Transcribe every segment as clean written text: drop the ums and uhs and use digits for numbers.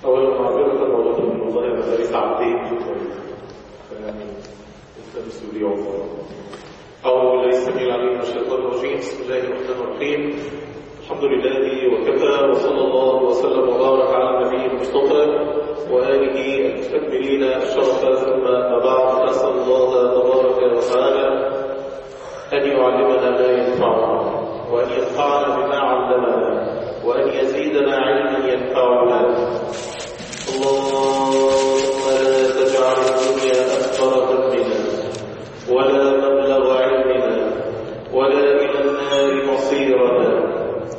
أولا معذرة موجودة من والله أنا بقالي ساعتين فيعني أنت مسؤولية والله. أعوذ بالله السميع العليم من الشيطان الرجيم. بسم الله الرحمن الرحيم. الحمد لله وكفى وصلى الله وسلم وبارك على النبي المصطفى وآله المستكملين الشرف. ثم ما بعد، أسأل الله تبارك وتعالى أن يعلمنا ما ينفعنا وأن ينفعنا بما علمنا وأن يزيدنا علما ينفعنا. اللهم لا تجعل الدنيا أكبر همنا ولا مبلغ علمنا ولا إلى النار مصيرنا.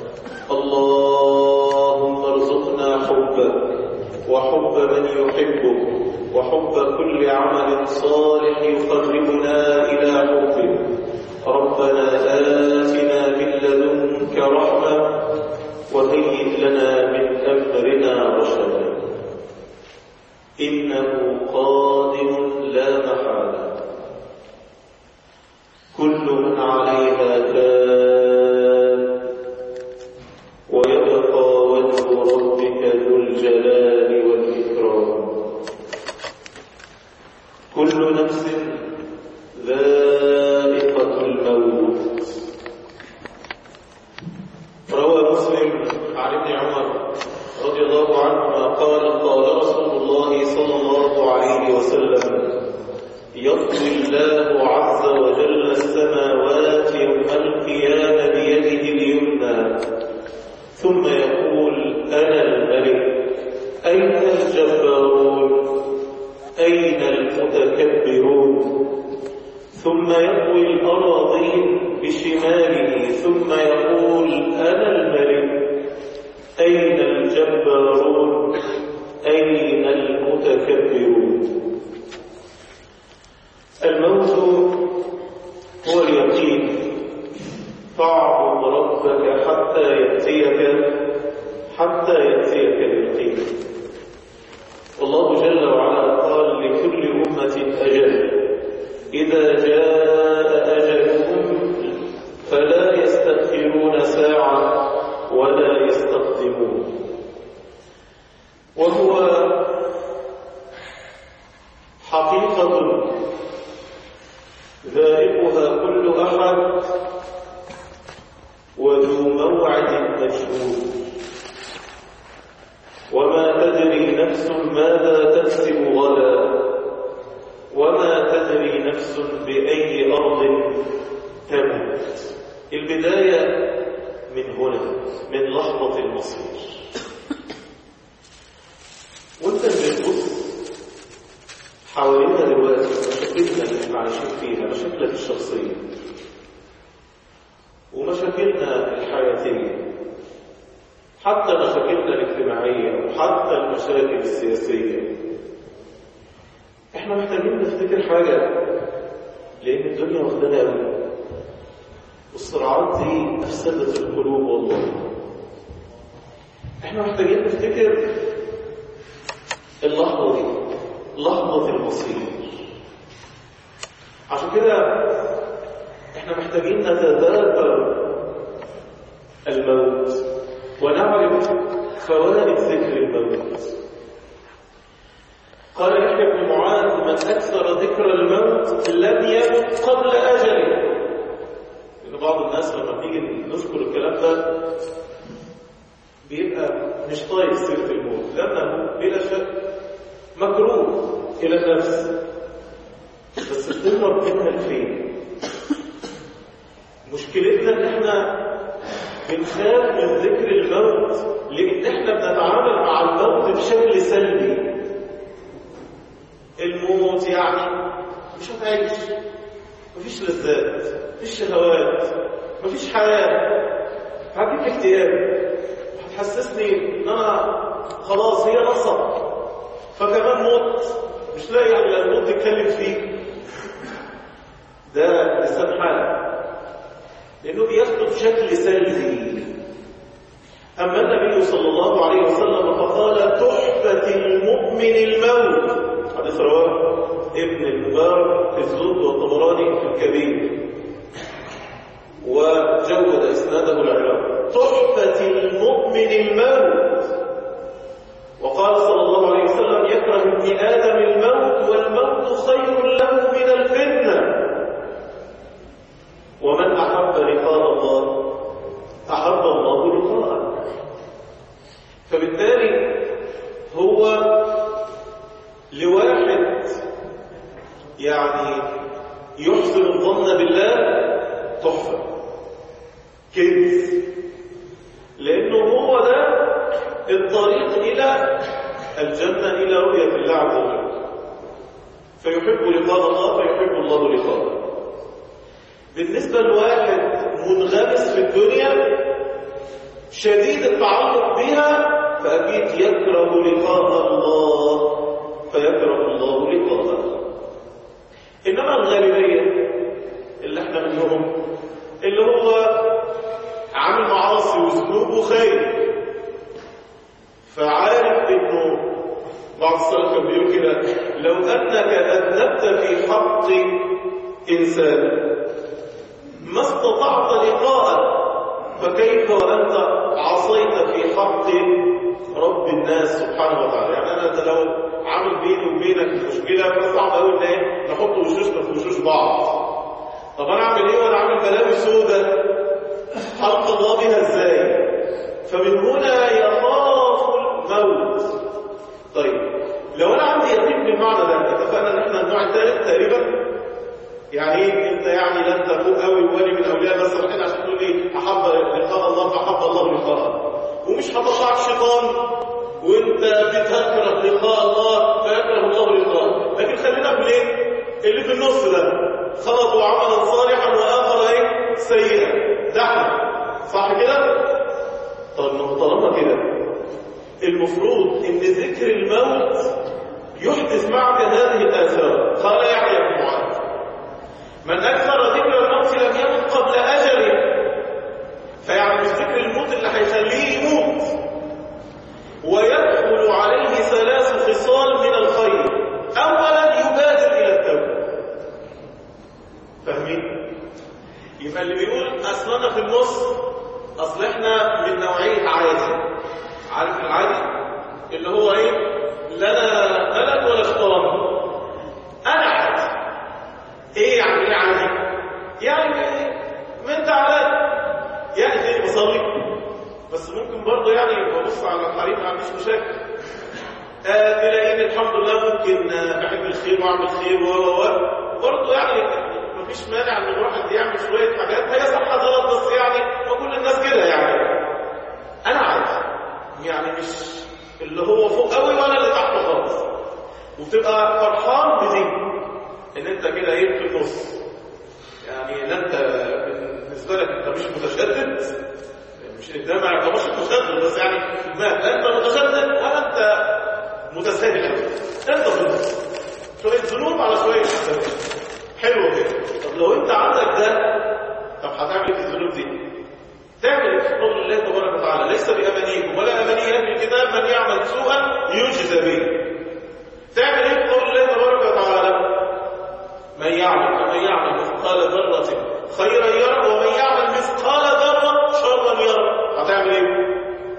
اللهم ارزقنا حبك وحب من يحبك وحب كل عمل صالح يقربنا إلى حبك. ربنا آتنا من لدنك رحمة وهيئ لنا من أمرنا رشدا. إنه قادم لا محالة. كل من عليها فان ويبقى وجه ربك ذو الجلال والإكرام. كل نفس ذائقة الموت. روى مسلم عن ابن عمر رضي الله عنهما قال قال رسول الله صلى الله عليه وسلم: يطوي الله عز وجل السماوات يوم القيامة بيده اليمنى ثم يقول: أنا الملك، أين الجبارون، أين المتكبرون؟ ثم يطوي الأراضين بشماله ثم يقول: أنا الملك، أين الجبارون، أين المتكبرون؟ الموت هو اليقين. فاعبد ربك حتى يأتيك اليقين. والله جل وعلا قال: لكل أمة أجل، إذا جاء أجلهم فلا يستأخرون ساعة ولا يستقدمون. وهو حقيقة ذائقها كل أحد وذو موعد مشهود. وما تدري نفس ماذا تكسب غدا وما تدري نفس بأي أرض تموت. البداية من هنا، من لحظة المصير. وانت بتبص حوالينا دلوقتي مشاكلنا اللي احنا عايشين فيها، مشاكلك الشخصية ومشاكلنا الحياتية، حتى مشاكلنا الاجتماعية وحتى المشاكل السياسية. احنا محتاجين نفتكر حاجة، لأن الدنيا واخدانا قوي، والصراعات دي أفسدت القلوب والله. احنا محتاجين نفتكر اللحظة دي، لحظة المصير. عشان كده احنا محتاجين نتذاكر الموت ونعرف فوائد ذكر الموت. قال يحيى بن معاذ: من أكثر ذكر الموت لم يمت قبل أجله. لأن بعض الناس لما بنيجي نذكر الكلام ده بيبقى مش طايق سيرة الموت، لأنه بلا شك مكروه إلى النفس، بس بتهرب منها لفين؟ مشكلتنا إن إحنا بنخاف من ذكر الموت لأن إحنا بنتعامل مع الموت بشكل سلبي. الموت يعني مش هتعيش، مفيش لذات، مفيش شهوات، مفيش حياة، هتجيب لي اكتئاب، هتحسسني ان انا خلاص هي نصب، فكمان موت مش لاقي يعني الموت يتكلم فيه. ده لسان حال، لانه بياخده بشكل سلبي. اما النبي صلى الله عليه وسلم فقال: تحفة المؤمن الموت. حديث رواه ابن المبارك في الزهد والطبراني في الكبير، وجود اسناده العراقي. تحفة المؤمن الموت. وقال صلى يحسن الظن بالله تحفة كنز، لأنه هو ده الطريق إلى الجنة، إلى رؤية الله عز وجل. فيحب لقاء الله فيحب الله لقاءه. بالنسبة لواحد منغمس في الدنيا شديد التعلق بها فأكيد يكره لقاء الله فيكره الله لقاءه. إنما الغالبية اللي احنا منهم اللي هو عامل معاصي وذنوبه خير، فعارف انه بعض السلف كان بيقول كده: لو انك اذنبت في حق انسان ما استطعت لقاءه فكيف وانت عصيت في حق رب الناس سبحانه وتعالى. يعني انا لو عامل بيني وبينك مشكله فصعب قوي ان ايه نحط وشوشنا في وشوش بعض. طب انا اعمل ايه وانا عامل بلاوي سودة حلق الله بها ازاي؟ فمن هنا يخاف الموت. طيب لو انا عندي يقين بالمعنى ده، اتفقنا ان احنا النوع الثالث تقريبا. يعني انت يعني لا انت فوق قوي ولي من اولياء بس رايحين عشان تقول لي احب لقاء الله فاحب الله لقاءه، ومش هتطلع الشيطان وانت بتكره لقاء الله فيكره الله لقاءه. لكن خلينا في ايه اللي في النص ده، خلطوا عملا صالحا واخر ايه سيئا، ده صح كده؟ طب طالما كده المفروض ان ذكر الموت يحدث معك هذه الاثار. قال يحيى بن معاذ: من اكثر ذكر الموت لم يمت قبل اجله. فيعني مش ذكر الموت اللي هيخليه يموت. ويدخل عليه 3 خصال من الخير: اولا يبادر الى التوبه. فاهمين؟ يبقى اللي بيقول اصلنا في النص، اصل احنا من نوعيه عادي. عارف العادي اللي هو ايه؟ لا ملك ولا شيطان، انا عادي. ايه يعني ايه عادي؟ يعني من تعالى يعني ايه بصلي بس ممكن برضه يعني ببص على الحريم ما عنديش مشاكل. تلاقيني الحمد لله ممكن بحب الخير واعمل خير برضه يعني مفيش مانع ان الواحد يعمل شويه حاجات هي صح غلط، بس يعني ما كل الناس كده. يعني انا عادي، يعني مش اللي هو فوق قوي ولا اللي تحت خالص، وتبقى فرحان بدي ان انت كده ايه في النص. يعني لا انت بالنسبه لك انت مش متشدد، مش ده ما يعتبرش متشدد، بس يعني لا انت متشدد ولا انت متساهل، انت في النص، شويه ذنوب على شويه حسنات، حلو كده. طب لو انت عندك ده، طب هتعمل ايه في الذنوب دي؟ تعمل ايه في قول الله تبارك وتعالى: ليس بامانيكم ولا اماني اهل الكتاب من يعمل سوءا يجزى به. تعمل ايه في قول الله تبارك وتعالى: من يعمل مثقال ذره خيرا يره ومن يعمل مثقال ذره شرا يره. هتعمل ايه؟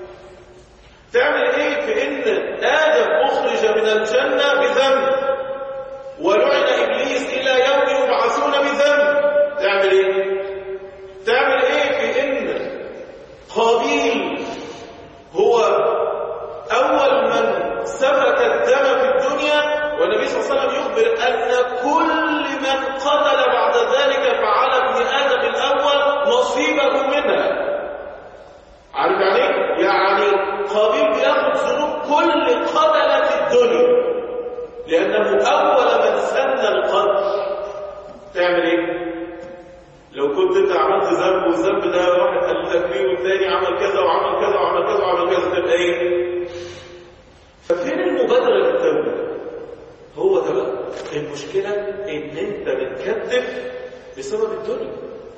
تعمل ايه في ان ادم اخرج من الجنه بذنب ولعن ابليس الى يوم يبعثون بذنب؟ تعمل ايه؟ تعمل ايه في ان قابيل هو اول من سفك الدم في الدنيا، والنبي صلى الله عليه وسلم يخبر ان كل من قتل بعد ذلك فعلى ابن ادم الاول نصيبه منها. عارف يعني ايه؟ يعني قابيل بياخد ذنوب كل قتل في الدنيا لانه اول من سن القتل. تعمل ايه؟ لو كنت انت عملت ذنب والذنب ده واحد قال لك فيه والثاني عمل كذا وعمل كذا وعمل كذا وعمل كذا، تبقى ايه؟ ففين المبادره للتوبه؟ هو ده بقى المشكله، ان انت بتكتف بسبب الدنيا.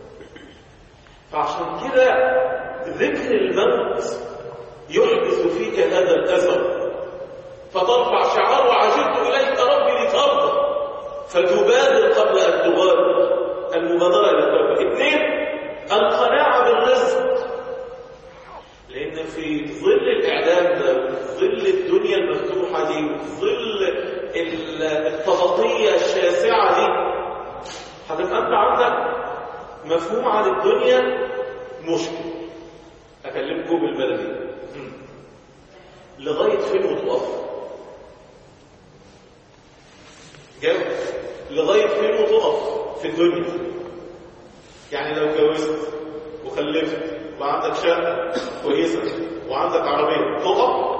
فعشان كده ذكر الموت يحدث فيك هذا الاثر، فترفع شعار: وعجلت اليك ربي لترضى، فتبادر قبل ان تغادر. المبادرة إلى التوبة. 2 القناعة بالرزق، لأن في ظل الإعلام ده وفي ظل الدنيا المفتوحة دي وفي ظل الطبقية الشاسعة دي هتبقى أنت عندك مفهوم عن الدنيا مشكل. أكلمكم بالبلدي لغاية فين وتقف؟ جاوب. لغاية فين وتقف في في الدنيا. يعني لو اتجوزت وخلفت وعندك شقة كويسة وعندك عربية تقف؟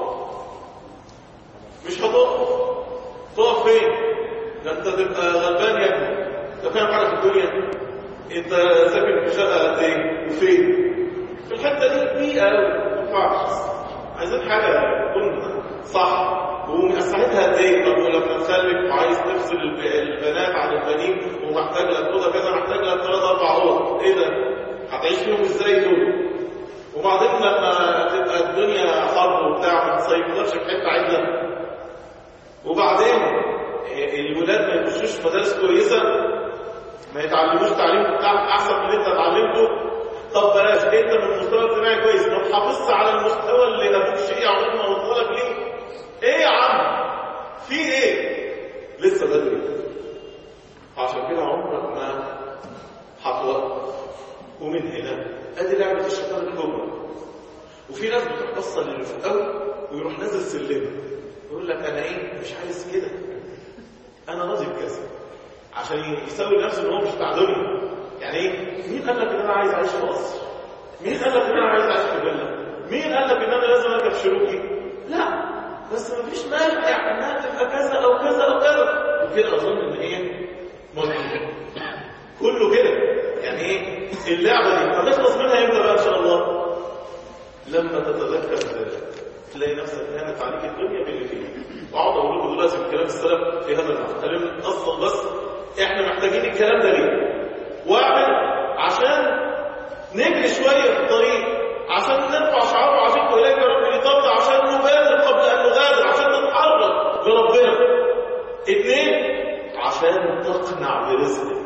مش هتقف. تقف فين؟ ده انت تبقى غلبان يا ابني. انت فاهم حاجة في الدنيا؟ انت ساكن في شقة قد ايه؟ وفين؟ في الحتة دي بيئة ما ينفعش. عايزين حاجة تكون صح. ومساحتها قد ايه؟ طب ولما تخلف وعايز تفصل البنات عن البنين ومحتاج لك اوضه كذا، محتاج لك 3-4 اوض، ايه ده؟ هتعيش فيهم ازاي دول؟ وبعدين لما تبقى الدنيا حر وبتاع ما تصيفلكش في حته عدله. وبعدين الولاد ما يخشوش مدارس كويسه، ما يتعلموش تعليم بتاعك احسن من اللي انت اتعلمته. طب بلاش، انت من المستوى الاجتماعي كويس، ما تحافظش على المستوى اللي ابوك شقي عمرك ما وصل لك ليه؟ ايه يا عم؟ في ايه؟ لسه بدري. عشان كده عمرك ما هتوقف. ومن هنا ادي لعبه الشيطان الكبرى. وفي ناس بتحصل اللي في الاول ويروح نازل سلمه يقول لك انا ايه؟ مش عايز كده، انا راضي بكذا، عشان يسوي نفسه ان هو مش بتاع دنيا. يعني ايه؟ مين قال لك ان انا عايز اعيش في قصر؟ مين قال لك ان انا عايز اعيش في فيلا؟ مين قال لك ان انا لازم اركب شروكي؟ لا، بس مفيش مانع يعني انها تبقى كذا او كذا او كذا. وكده اظن ان هي ممكن كله كده. يعني ايه اللعبه دي؟ هتخلص منها امتى بقى ان شاء الله؟ لما تتذكر ذلك تلاقي نفسك هانت عليك الدنيا باللي فيها. واقعد اقول لكم دلوقتي في كلام السلف في هذا المعنى. كلام اصلا بس احنا محتاجين الكلام ده ليه؟ واحد عشان نجري شويه في الطريق، عشان نرفع شعار وعشان اليك يا رب لطبنا، عشان نبادر قبل ان نغادر، عشان نتحرك لربنا. 2 عشان تقنع برزقه،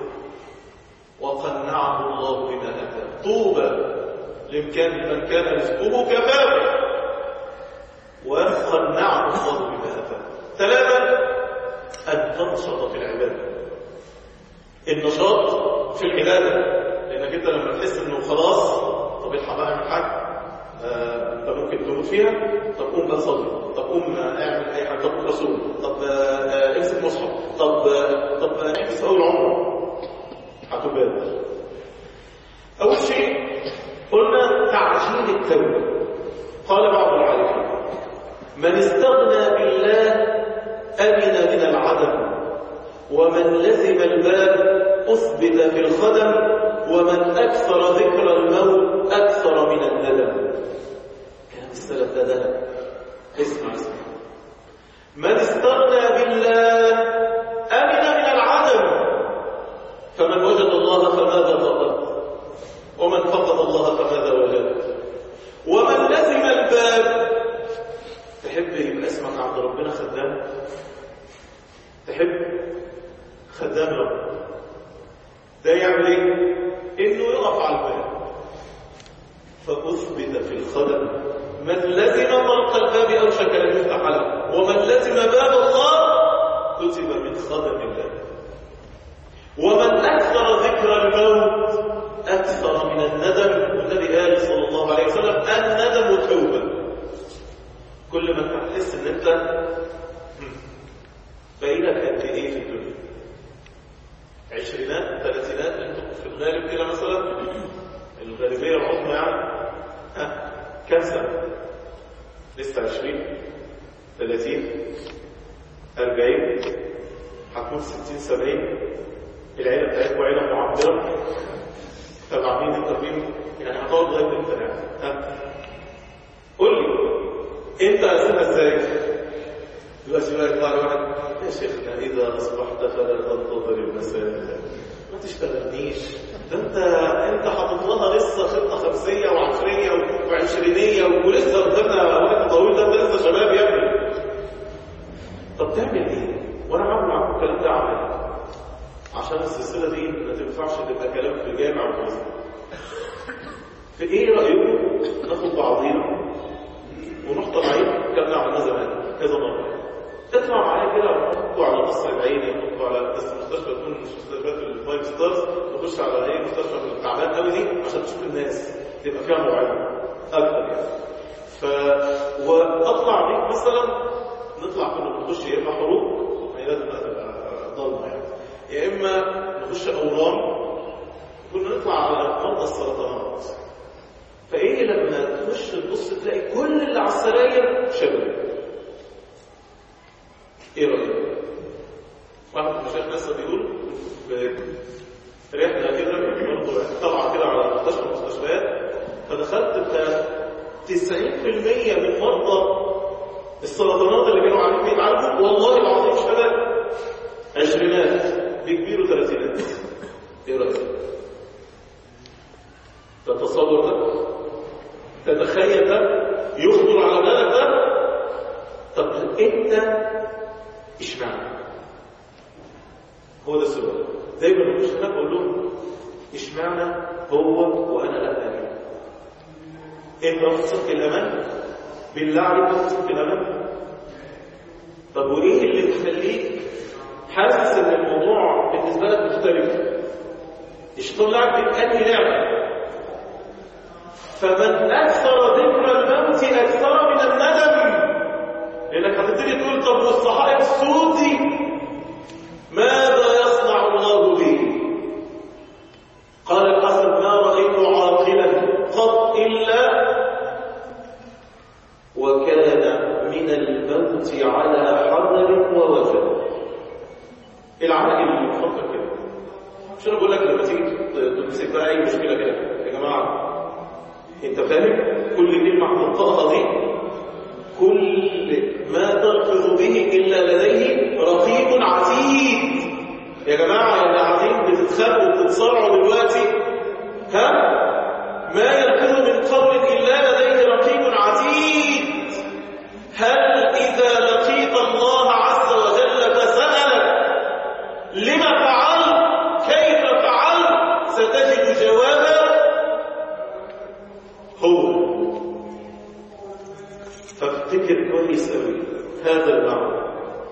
وقنعه الله بما اتاه. طوبى من كان رزقه كفافا وقنعه الله بما اتاه. 3 ان تنشط في العباده. النشاط في العباده، لانك انت لما تحس انه خلاص طب الحق بقى اعمل حاجه، انت ممكن تموت فيها، طب قوم بقى صلي، طب قوم اعمل اي حاجه، طب رسول، طب امسك مصحف، طب احبس اول عمره. هتبادر. اول شيء قلنا تعجيل التوبه. قال بعض العارفين من استغنى بالله امن من العدم، ومن لزم الباب اثبت في الخدم، ومن اكثر ذكر الموت اكثر من الندم. كلام السلف ده اسمع. من استغنى بالله امن من العدم، فمن وجد الله فماذا فقد، ومن فقد الله فماذا وجد. ومن لزم الباب، تحب يبقى اسمك عند ربنا خدام؟ تحب خدام رب؟ ده يعمل ايه؟ انه يقف على الباب. فاثبت في الخدم. من لزم طرق الباب اوشك ان يفتح له، ومن لزم باب الله كتب من خدم الله. ومن اكثر ذكر الموت اكثر من الندم. والنبي قال صلى الله عليه وسلم الندم توبه. كل ما تحس ان انت باقيلك قد ايه في الدنيا، 20 30 انتوا في الغالب كده مثلا، الغالبيه العظمى يعني كم سنه؟ لسه 20 30 40 هتكون 60 70. العيله بتاعتكم عيله معبره، تبع مين انت فين؟ يعني هتقعد لغايه امتى يعني؟ قول لي انت قاسمها ازاي؟ دلوقتي بقى يطلع لي واحد يا شيخنا اذا اصبحت فلا تنتظر المساء، ما تشتغلنيش، ده انت حاطط لها لسه خطه 50 و10 و20 ولسه قدامنا وقت طويل، ده انت لسه شباب يا ابني. طب تعمل ايه؟ وانا عامل معاكم الكلام ده عملي عشان السلسله دي ما تنفعش تبقى كلام في الجامع وخلاص. في ايه رايكم ناخد بعضينا ونروح طالعين كما عملنا زمان كذا مره؟ اطلع معايا كده ونحطوا على قصر العيني، نحطوا على مستشفى تكون مش مستشفيات الفايف ستارز، نخش على اي مستشفى التعبان قوي دي عشان تشوف الناس تبقى فيها موعظه اكتر يعني. واطلع بيك مثلا، نطلع كنا بنخش يا اما حروب، هي لازم تبقى ضلمه يعني، يا اما نخش اورام، كنا نطلع على مرضى السرطانات. فايه لما تخش تبص تلاقي كل اللي على السراير شباب. ايه رايك؟ واحد من المشايخ لسه بيقول رحله كده برضه طلعه كده على مستشفيات، فدخلت بتاع 90% من مرضى السرطانات اللي كانوا عارفين بيتعالجوا والله العظيم شباب، عشرينات بكبيروا ثلاثينات. ايه رايك؟ تتصور ده؟ تتخيل ده؟ يخطر على بالك ده؟ طب انت اشمعنى؟ هو ده السؤال. دايما مش انا بقول لهم اشمعنى هو وانا لا انا؟ انت واخد صدق الامان؟ بالله عليك واخد صدق الامان؟ طب وايه اللي بيخليك حاسس ان الموضوع بالنسبه لك مختلف؟ الشيطان لعب بأنهي لعبه؟ فمن اكثر ذكر الموت اكثر من الندم، لانك هتبتدي تقول طب والصحائف السود دي ماذا يصنع الله به؟ قال الحسن ما رأيت عاقلا قط إلا وكان من الموت على حذر ووجل. العاقل اللي بيفكر كده، مش انا بقول لك لما تيجي تمسك بقى اي مشكله كده يا جماعه، انت فاهم كل كلمه هتنطقها دي كل ما تلفظ به الا لديه رقيب عتيد. يا جماعه اللي قاعدين بتتخبوا وبتتصارعوا دلوقتي، ها ما يلفظ من قول الا لديه رقيب عتيد. هل اذا لقيت الله عز وجل فسالك لما فعلت كيف فعلت ستجد جوابا هو. فافتكر كويس قوي هذا المعنى.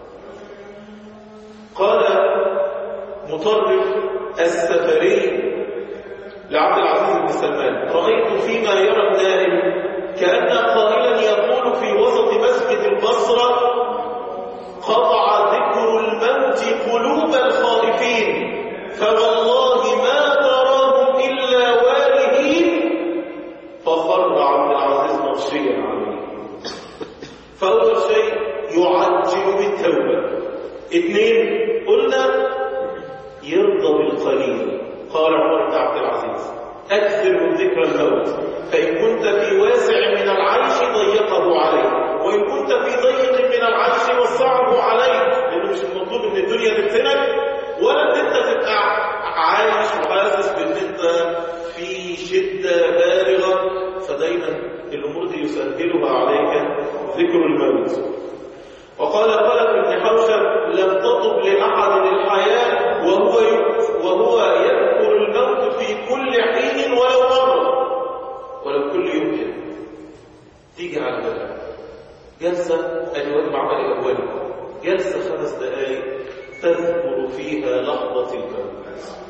قال مطرف السفري لعبد العزيز بن سلمان رأيت فيما يرى النائم كأن قائلا يقول في وسط مسجد البصرة قطع ذكر الموت قلوب الخائفين فوالله ما تراهم إلا والهين. فخر عبد العزيز مغشيا عليه. فأول شيء يعجل بالتوبة. اثنين قلنا يرضى بالقليل. قال عمر بن عبد العزيز أكثر من ذكر الموت فإن كنت في واسع من العيش ضيقه عليك وإن كنت في ضيق من العيش وسعه عليك. لأنه مش المطلوب إن الدنيا تفتنك ولا إن أنت تبقى عايش وحاسس بإن أنت في شدة بالغة، فدايما الأمور دي يسهلها عليك ذكر الموت. وقال خلف بن حوشب لم تطب لأحد الحياة وهو يذكر الموت في كل حين ولو مرة ولو كل يوم كده. تيجي على بالك جلسة الواجب عمل الأولي، جلسة 5 دقائق تذكر فيها لحظة الموت.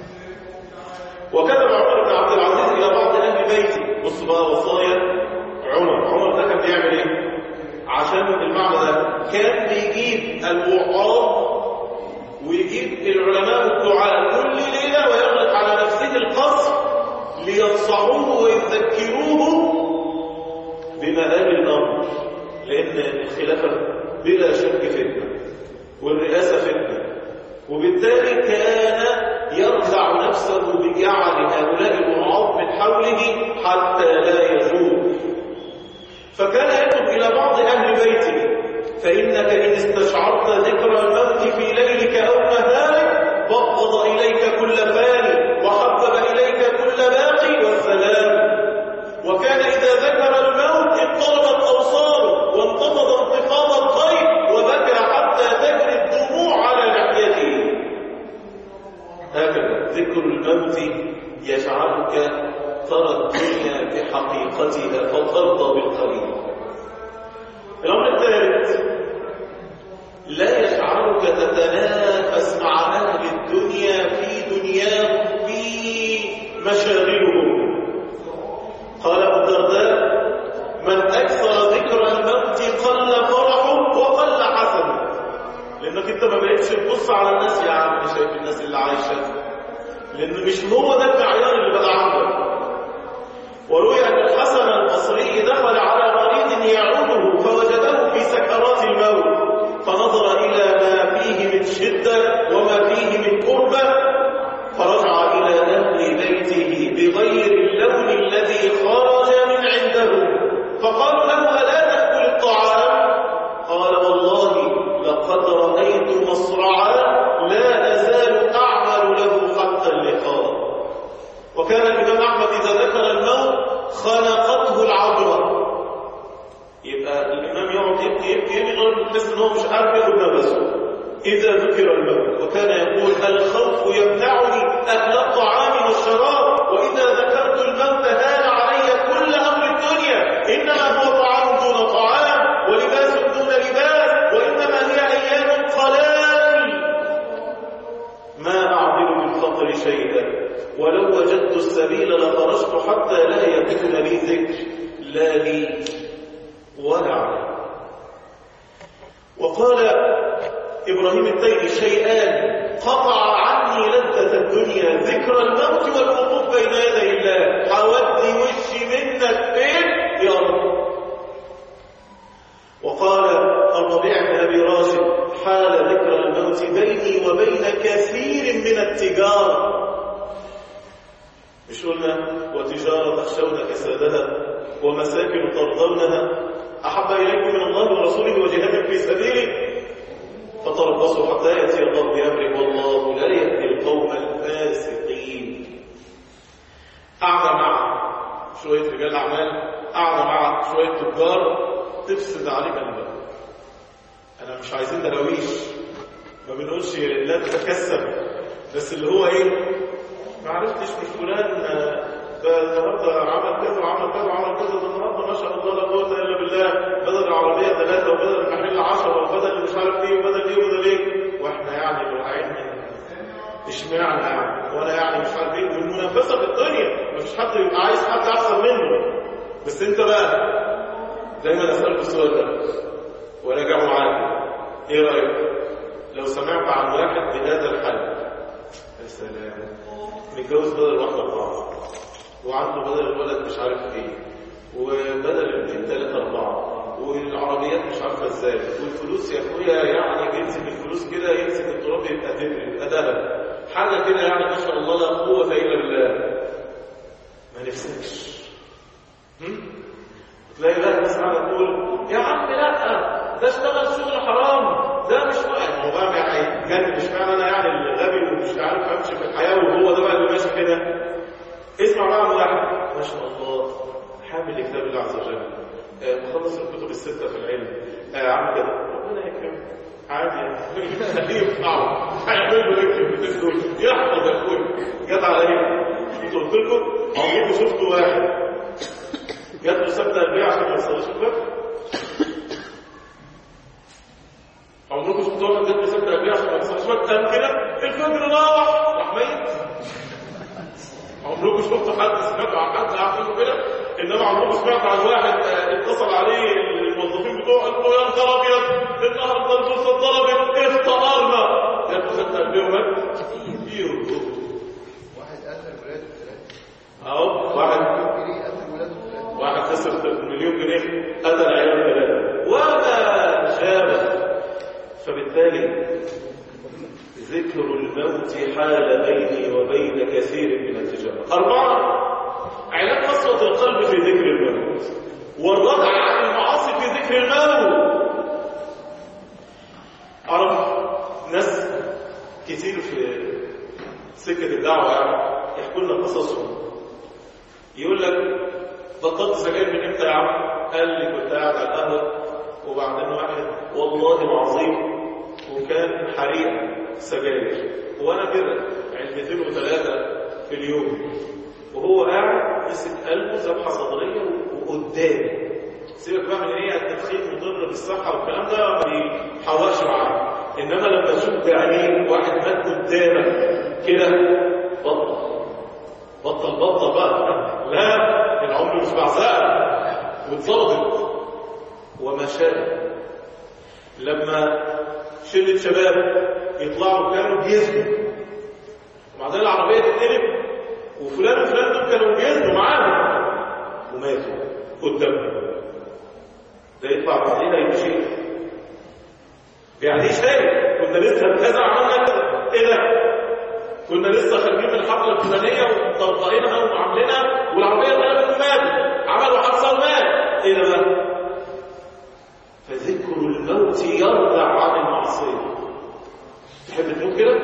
وكتب عمر بن عبد العزيز إلى بعض أهل بيته، بص بقى وصايا عمر ده كان بيعمل إيه؟ عشان المعنى ده كان بيجيب الوعاظ ويجيب العلماء والدعاء كل ليلة ويغلق على نفسه القصر لينصحوه ويذكروه بمآل الأمر، لأن الخلافة بلا شك فتنة والرئاسة فتنة، وبالتالي كان يرفع نفسه بجعل هؤلاء الوعاظ من حوله حتى لا يزول. فكان يكتب إلى بعض أهل بيته فإنك إن استشعرت ذكر الموت في ليلك أو نهارك بغض إليك كل فاني وحبب إليك كل باقي والسلام. وكان إذا ذكر الموت انقلبت أوصاره وانتفض انتفاض الطير وبكى حتى تجري الدموع على لحيته. هكذا ذكر الموت يجعلك ترى الدنيا بحقيقتها فترضى بالقليل. الأمر الثالث لا يجعلك تتنافس مع أهل الدنيا في دنياهم في مشاغلهم. قال أبو الدرداء من أكثر ذكر الموت قل فرحه وقل حسنه. لأنك أنت ما بقيتش تبص على الناس، يا عم شايف الناس اللي عايشة لأن مش هو ده المعيار اللي بقى عنده. وروي أن الحسن البصري دخل على مريض يعوده فوجده في سكرات الموت، فنظر إلى ما فيه من شدة وما فيه من كربة، فرجع إلى أهل بيته بغير اللون الذي خرج من عنده، فقالوا له ألا تأكل الطعام؟ قال والله لقد رأيت مصرعا لا أزال أعمل له حتى اللقاء. وكان الإمام أحمد إذا ذكر الموت خنقته العبرة، يبقى الإمام يقعد يبكي لغاية تحس إن هو مش عارف ياخد نفسه إذا ذكر الموت. وكان يقول الخوف يمنعني أكل الطعام والشراب، وإذا ذكرت الموت هان علي كل أمر الدنيا، إنما هو طعام دون طعام ولباس دون لباس، وإنما هي أيام قلائل ما أعدل بالفقر شيئا، ولو وجدت السبيل لخرجت حتى لا يكون لي ذكر لا لي ولا علي. وقال إبراهيم التيمي شيئان قطع عني لذة الدنيا، ذكر الموت والوقوف بين يدي الله، حودي وشي منك فين يا رب. وقال الربيع بن أبي راشد حال ذكر الموت بيني وبين كثير من التجارة. مش قلنا وتجارة تخشون كسادها ومساكن ترضونها أحب إليكم من الله ورسوله وجهاد في سبيله، فتربصوا حتى يأتي الله بأمره والله لا يهدي القوم الفاسقين. قاعدة مع شوية رجال أعمال، قاعدة مع شوية تجار تفسد عليك قلبك. أنا مش عايزين دراويش، ما بنقولش لا تتكسب، بس اللي هو إيه، ما عرفتش مش فلان ده النهارده عمل كذا وعمل كذا وعمل كذا، ده النهارده ما شاء الله لا قوه الا بالله، بدل العربيه 3 وبدل المحل 10 وبدل مش عارف ايه وبدل ايه وبدل ايه، واحنا يعني واقعين اشمعنى يعني، وانا يعني مش عارف ايه، والمنافسه في الدنيا مفيش حد يبقى عايز حد احسن منه. بس انت بقى دايما اسالك السؤال ده وراجعوا معاك، ايه رايك لو سمعت عن واحد بهذا الحل؟ يا سلام، متجوز بدل واحده 4 وعنده بدل الولد مش عارف ايه وبدل البنت 3 4 والعربيات مش عارفه ازاي، والفلوس يا اخويا يعني بيمسك الفلوس كده يمسك التراب يبقى دبر يبقى دهب، حاجه كده يعني ما شاء الله لا قوه الا بالله. ما نفسكش تلاقي بقى الناس قاعده تقول يا عم لا ده اشتغل شغل حرام، ده مش واحد هو بقى يعني بجد مش معنى انا يعني اللي غبي ومش عارف امشي في الحياه وهو ده بقى اللي ماشي كده. اسمع بقى عن واحد ما شاء الله حامل كتاب الله عز وجل، مخلص الكتب ال6 في العلم، عامل كده ربنا يكرمه عادي خليه ينفعه هيعمل له يكتب يحفظ يا اخويا. جت عليا كنت قلت لكم عمركم شفتوا واحد جات له سبت البيع عشان ما يصليش الفجر؟ عمركم شفتوا واحد جات له سبت البيع عشان ما يصليش الفجر؟ قام كده الفجر راح ميت. عمركم شفتوا حد سمعتوا عن حد قاعد كده؟ انما عمركم سمعتوا عن واحد اتصل عليه الموظفين بتوعه قال له يا نهار ابيض النهارده البورصه اتضربت افتقرنا، جات له سبت البيع ومات كتير. واحد قتل ولاده 3 اهو واحد خسر 1,000,000 جنيه قتل عياله 3 وما شابه. فبالتالي ذكر الموت حال بيني وبين كثير من التجارة. 4 علاج قسوة القلب في ذكر الموت والردع عن المعاصي في ذكر الموت. أعرف ناس كتير في سكة الدعوة يحكوا لنا قصصهم، يقول لك بطلت سجاير من امتى يا عم؟ قال لي كنت قاعد على القهوة وبعدين واحد والله العظيم وكان حريق سجاير وانا كده علبتين و3 في اليوم، وهو قاعد مسك قلبه ذبحه صدريه وقدامي. سيبك بقى من ايه التدخين مضر بالصحه والكلام ده ما بيحوقش معاه، انما لما تشوف بعينيك واحد مات قدامك كده بطل بقى لا العمر مش بعزقه واتظبط. وما شاء لما شلة شباب يطلعوا كانوا بيزنوا، وبعدين العربيه تتقلب وفلان وفلان دول كانوا بيزنوا معاهم وماتوا قدامهم، ده يطلع بعدين يبقى شيء يعني شيء. كنا لسه كذا عملنا كذا، ايه ده؟ كنا لسه خارجين من الحفله الفلانيه ومطبقينها وعاملينها والعربيه اتقلبت وماتت، عملوا حادثه ومات، ايه ده بقى؟ فذكر الموت يردع عن المعصيه. تحب تموت كده؟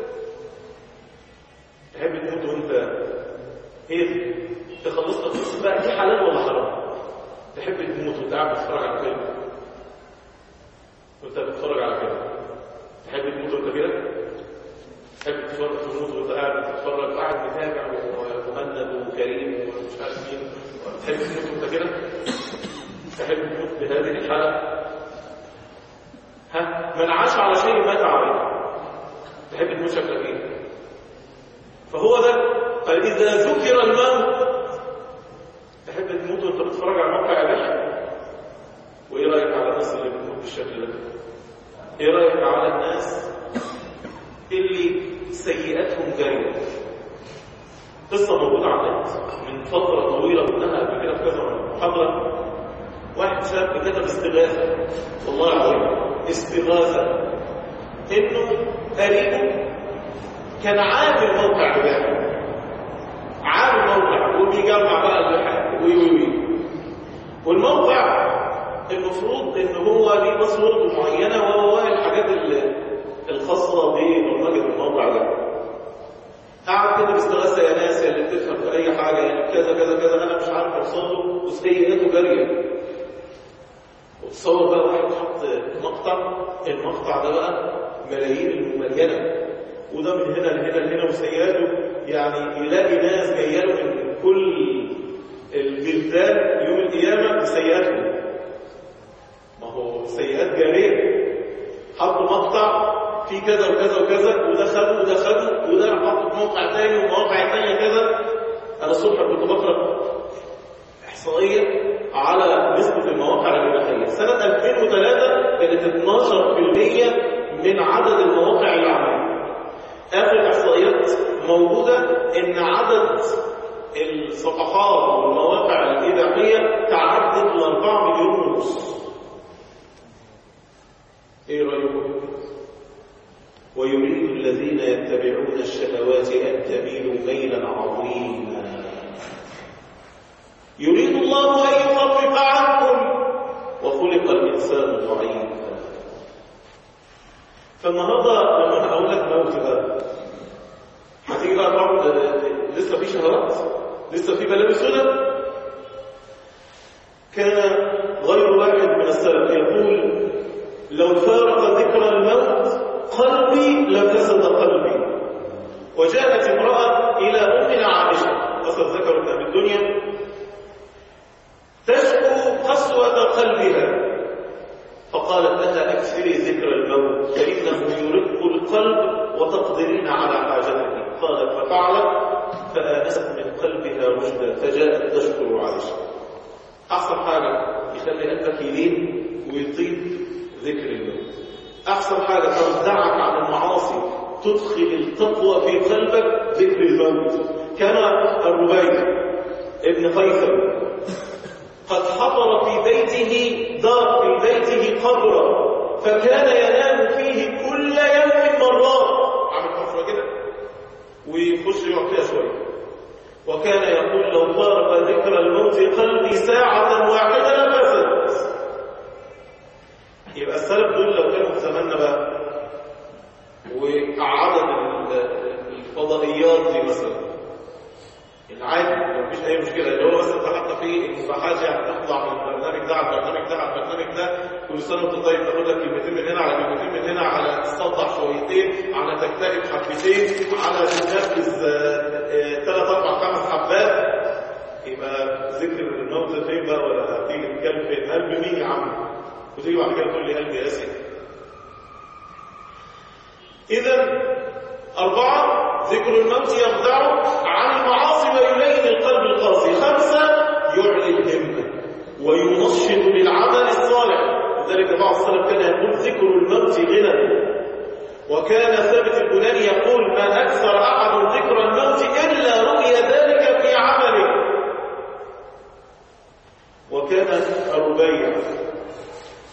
تحب تموت وانت ايه؟ انت خلصت القصه بقى، دي حلال ولا حرام؟ تحب تموت وانت قاعد بتتفرج على فيلم؟ وانت بتتفرج على فيلم تحب تموت وانت كده؟ تحب تموت وانت قاعد بتتفرج، قاعد متابع ومهند وكريم ومش عارف مين، تحب تموت وانت كده؟ تحب تموت بهذه الحاله؟ من عاش على شيء مات عليه. تحب تموت شكلك ايه؟ فهو ده قال اذا ذكر الموت. تحب تموت وانت بتتفرج على موقع اباحي؟ وايه رايك على الناس اللي بتموت بالشكل ده؟ ايه رايك على الناس اللي سيئاتهم جاريه؟ قصه موجوده على النت من فتره طويله، قلناها قبل كده في كذا محاضره. واحد شاب كتب استغاثه، والله العظيم استغاثه، انه قريبه كان عامل موقع اباحي، عامل موقع وبيجمع بقى الاباحه والموقع المفروض ان هو ليه باسورد معينه وهو الحاجات الخاصه ببرمجه الموقع ده. قاعد كده باستغاثه يا ناس اللي بتفهم في اي حاجه، يعني كذا كذا كذا انا مش عارف اوصل له وسيئاته جاريه. وتصور بقى واحد حط المقطع ده بقى ملايين المليانه، وده من هنا لهنا لهنا وسيئاته، يعني يلاقي ناس جايه له من كل البلدان يوم القيامه بسيئاتهم. ما هو سيئات جاريه، حطوا مقطع في كذا وكذا وكذا، وده خده وده خده وده حطه في موقع تاني ومواقع تانيه كذا. انا الصبح كنت بقرا احصائيه على نسبه المواقع الاباحيه. سنه 2003 كانت 12% من عدد المواقع اللي عملها. اخر احصائيات موجوده ان عدد الصفحات والمواقع الاباحيه تعدت ل 4 مليون ونص. ايه رايكم؟ ويريد الذين يتبعون الشهوات ان تميلوا ميلا عظيما. يريد الله ان يخفف عنكم وخلق الانسان ضعيفا. فالنهارده لما انا اقول لك موت بقى، هتيجي بقى تقعد لسه في شهوات، لسه في بلاوي سنن. كان غير واحد من السلف يقول لو فارق ذكر الموت قلبي لفسد قلبي. وجاءت امرأة إلى أمنا عائشة، قصد ذكر ابن الدنيا، تشكو قسوة قلبها، فقالت لها أكثري ذكر الموت فإنه يرق القلب وتقدرين على حاجتك. قالت ففعلت فآنست من قلبها رشدا فجاءت تشكر عائشة. أحسن حاجة يخلي قلبك يلين ويطيب ذكر الموت. أحسن حاجة تردعك عن المعاصي، تدخل التقوى في قلبك ذكر الموت. كان الربيع ابن خيثم قد حفر في بيته دار، في بيته قبرا، فكان ينام فيه كل يوم مرات، عامل حفرة كده ويخش يقعد فيها شوية. وكان يقول لو فارق ذكر الموت قلبي ساعة واحدة لفسد. يبقى السلف دول لو كانوا في زماننا بقى وعدد الفضائيات دي مثلا العادي مفيش اي مشكله، اللي هو بس انت حاطه فيه المباحات، يعني تطلع من البرنامج ده على البرنامج ده على البرنامج ده، كل سنه وانت طيب، تاخد لك كلمتين من هنا على كلمتين من هنا، على تصدع شويتين، على تكتئب حبتين، على تنفذ 3 4 5 حبات. يبقى ذكر الموت فين بقى؟ ولا هتيجي تتكلم فين؟ قلب مين يا عم؟ وتيجي بعد كده تقول لي قلبي ياسر. إذا 4 ذكر الموت يخدع عن المعاصي ويلين القلب القاسي. 5 يعلي الهمة وينشط للعمل الصالح. لذلك بعض السلف كان يقول ذكر الموت غنى. وكان ثابت البناني يقول ما أكثر أحد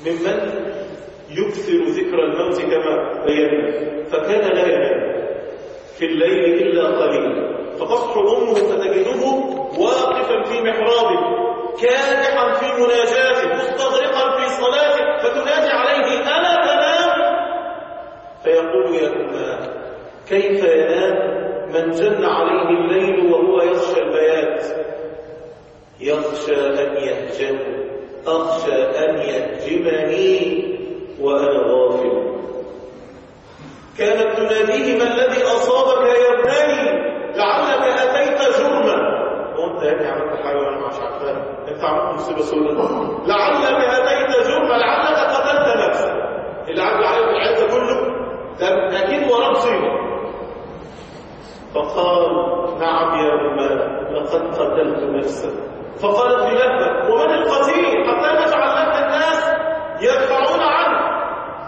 ممن يكثر ذكر الموت كما بينا، فكان لا ينام في الليل إلا قليلا، فتصحو أمه فتجده واقفا في محرابه كادحا في مناجاته مستغرقا في صلاته، فتنادي عليه ألا تنام؟ فيقول يا أماه كيف ينام من جن عليه الليل وهو يخشى البيات؟ يخشى أن يهجم، أخشى أن يهجمني وأنا غافل. كانت تناديه ما الذي أصابك يا ابني؟ لعلك أتيت جرما. وأنت يا ابني عملت حاجة وأنا مش عارفها، أنت عملت مصيبة سوداء. لعلك أتيت جرما، لعلك قتلت نفسك. اللي عامل عليه العزة كله ده أكيد وراه مصيبة. فقال نعم يا أماه لقد قتلت نفسا. فقالت بلهبة ومن القتيل حتى نجعل لك الناس يدفعون عنه؟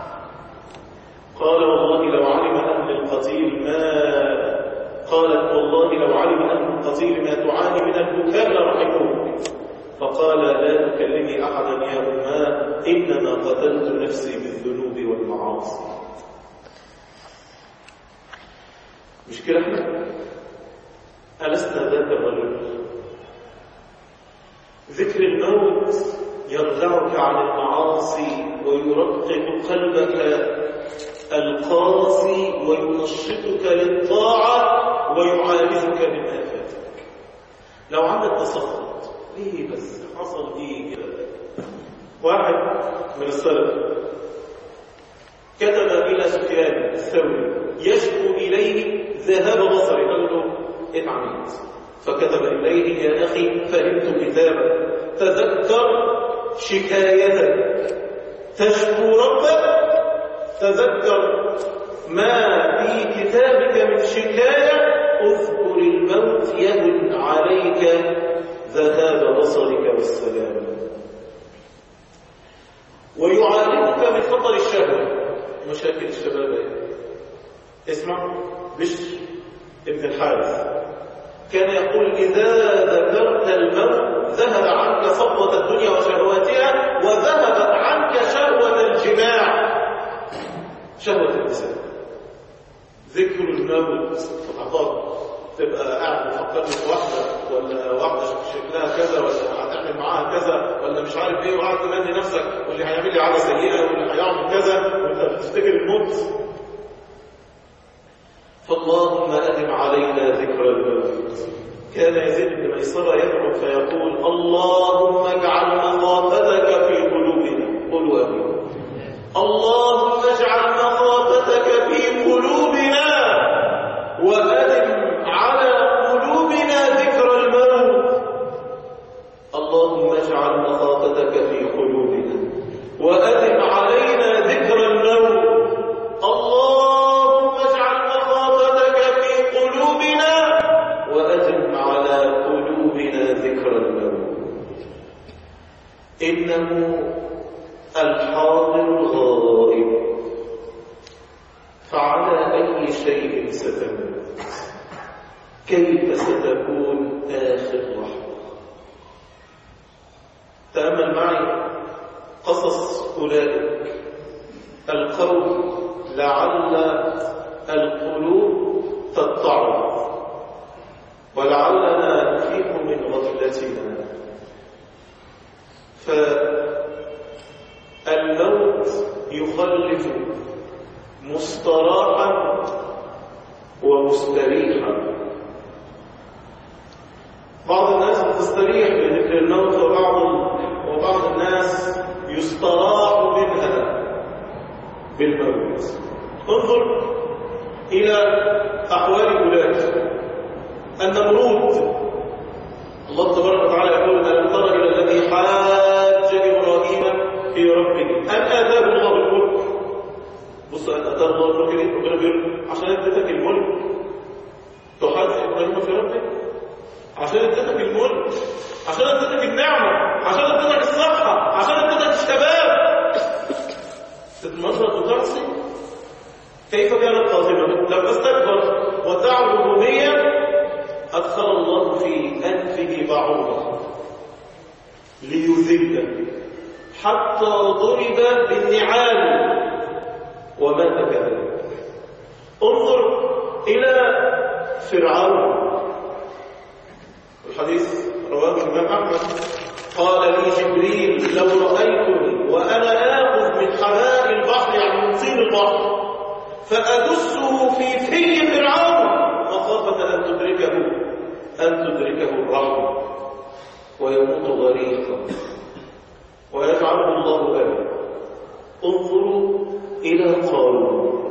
قال والله لو علم أهل القتيل ما قالت والله لو علم أهل القتيل ما تعاني من البكاء لرحموك. فقال لا تكلمي أحدا يا أماه إنما قتلت نفسي بالذنوب والمعاصي. مش كده احنا؟ ألسنا ذاك الرجل؟ ذكر الموت يرجعك عن المعاصي ويرقق قلبك القاسي وينشطك للطاعة ويعالجك من آفاتك. لو عندك تسخط ايه بس حصل ايه كده؟ واحد من السلف كتب إلى سفيان الثوري يشكو إليه ذهاب بصري، قال له اتعميت، فكتب إليه يا أخي فهمت كتابك تذكر شكايتك تشكو ربك، تذكر ما في كتابك من شكاية، اذكر الموت يهن عليك ذهاب بصرك والسلام. ويعالجك من خطر الشهوة. مشاكل الشباب ايه؟ اسمع بشر ابن الحارث كان يقول إذا ذكرت الموت ذهب عنك صفوة الدنيا وشهواتها وذهبت عنك شهوة الجماع، شهوة النساء. ذكر الموت فقط تبقى قاعد مفكر في واحدة ولا واحدة شكلها كذا ولا هتعمل معاها كذا ولا مش عارف ايه، وقاعد تمني نفسك واللي هيعمل لي عادة سيئة واللي هيعمل كذا وانت بتفتكر الموت. فاللهم أدم علينا ذكر الموت. كان يزيد بن ميسرة يدعو فيقول اللهم اجعل مخافتك في قلوبنا. قولوا امين. اللهم اجعل مخافتك في قلوبنا وأدم على قلوبنا ذكر الموت. اللهم اجعل مخافتك في قلوبنا وأدم علينا ذكر الموت. اللهم اجعل مخافتك في قلوبنا وأدم على قلوبنا ذكر الموت. إنه الحاضر الغائب، فعلى أي شيء ستموت؟ كيف ستكون آخر لحظة؟ تأمل معي قصص أولئك القوم لعل القلوب تتعظ ولعلنا نفيق من غفلتنا. فالموت يخلف مستراحا ومستريحا. بعض الناس تستريح بذكر الموت وبعض الناس يستراح منها بالموت. انظر إلى أحوال أولئك. النمرود الله تبارك وتعالى يقول ألم تر إلى الذي حاج إبراهيم في ربه أن آتاه الله الملك. بص أن آتاه الله الملك ليه؟ ربنا بيقول عشان اديتك الملك تحاج إبراهيم في ربه، عشان اديتك الملك، عشان اديتك النعمة، عشان اديتك الصحة، عشان اديتك الشباب، تتمرد وتعصي. كيف كانت خاتمة؟ لما استكبر ودعا الربوبية أدخل الله في أنفه بعوضة ليذل حتى ضرب بالنعال ومات كذلك. انظر إلى فرعون. الحديث رواه الإمام أحمد قال لي جبريل لو رأيتني وأنا آخذ من حماء البحر يعني من طين البحر فأدسه في فرعون مخافة أن تدركه الرحمة ويموت غريقا ويجعله الله آمنا. انظروا إلى قارون.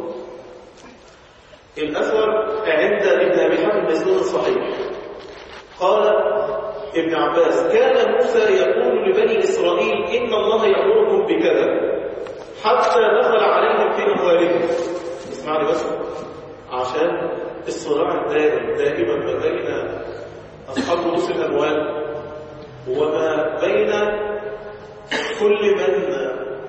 الأثر عند ابن أبي حاتم بإسناد صحيح قال ابن عباس كان موسى يقول لبني إسرائيل إن الله يأمركم بكذا حتى دخل عليهم في أموالهم. اسمعني بس عشان الصراع دائما ما بين أصحاب رؤوس الأموال وما بين كل من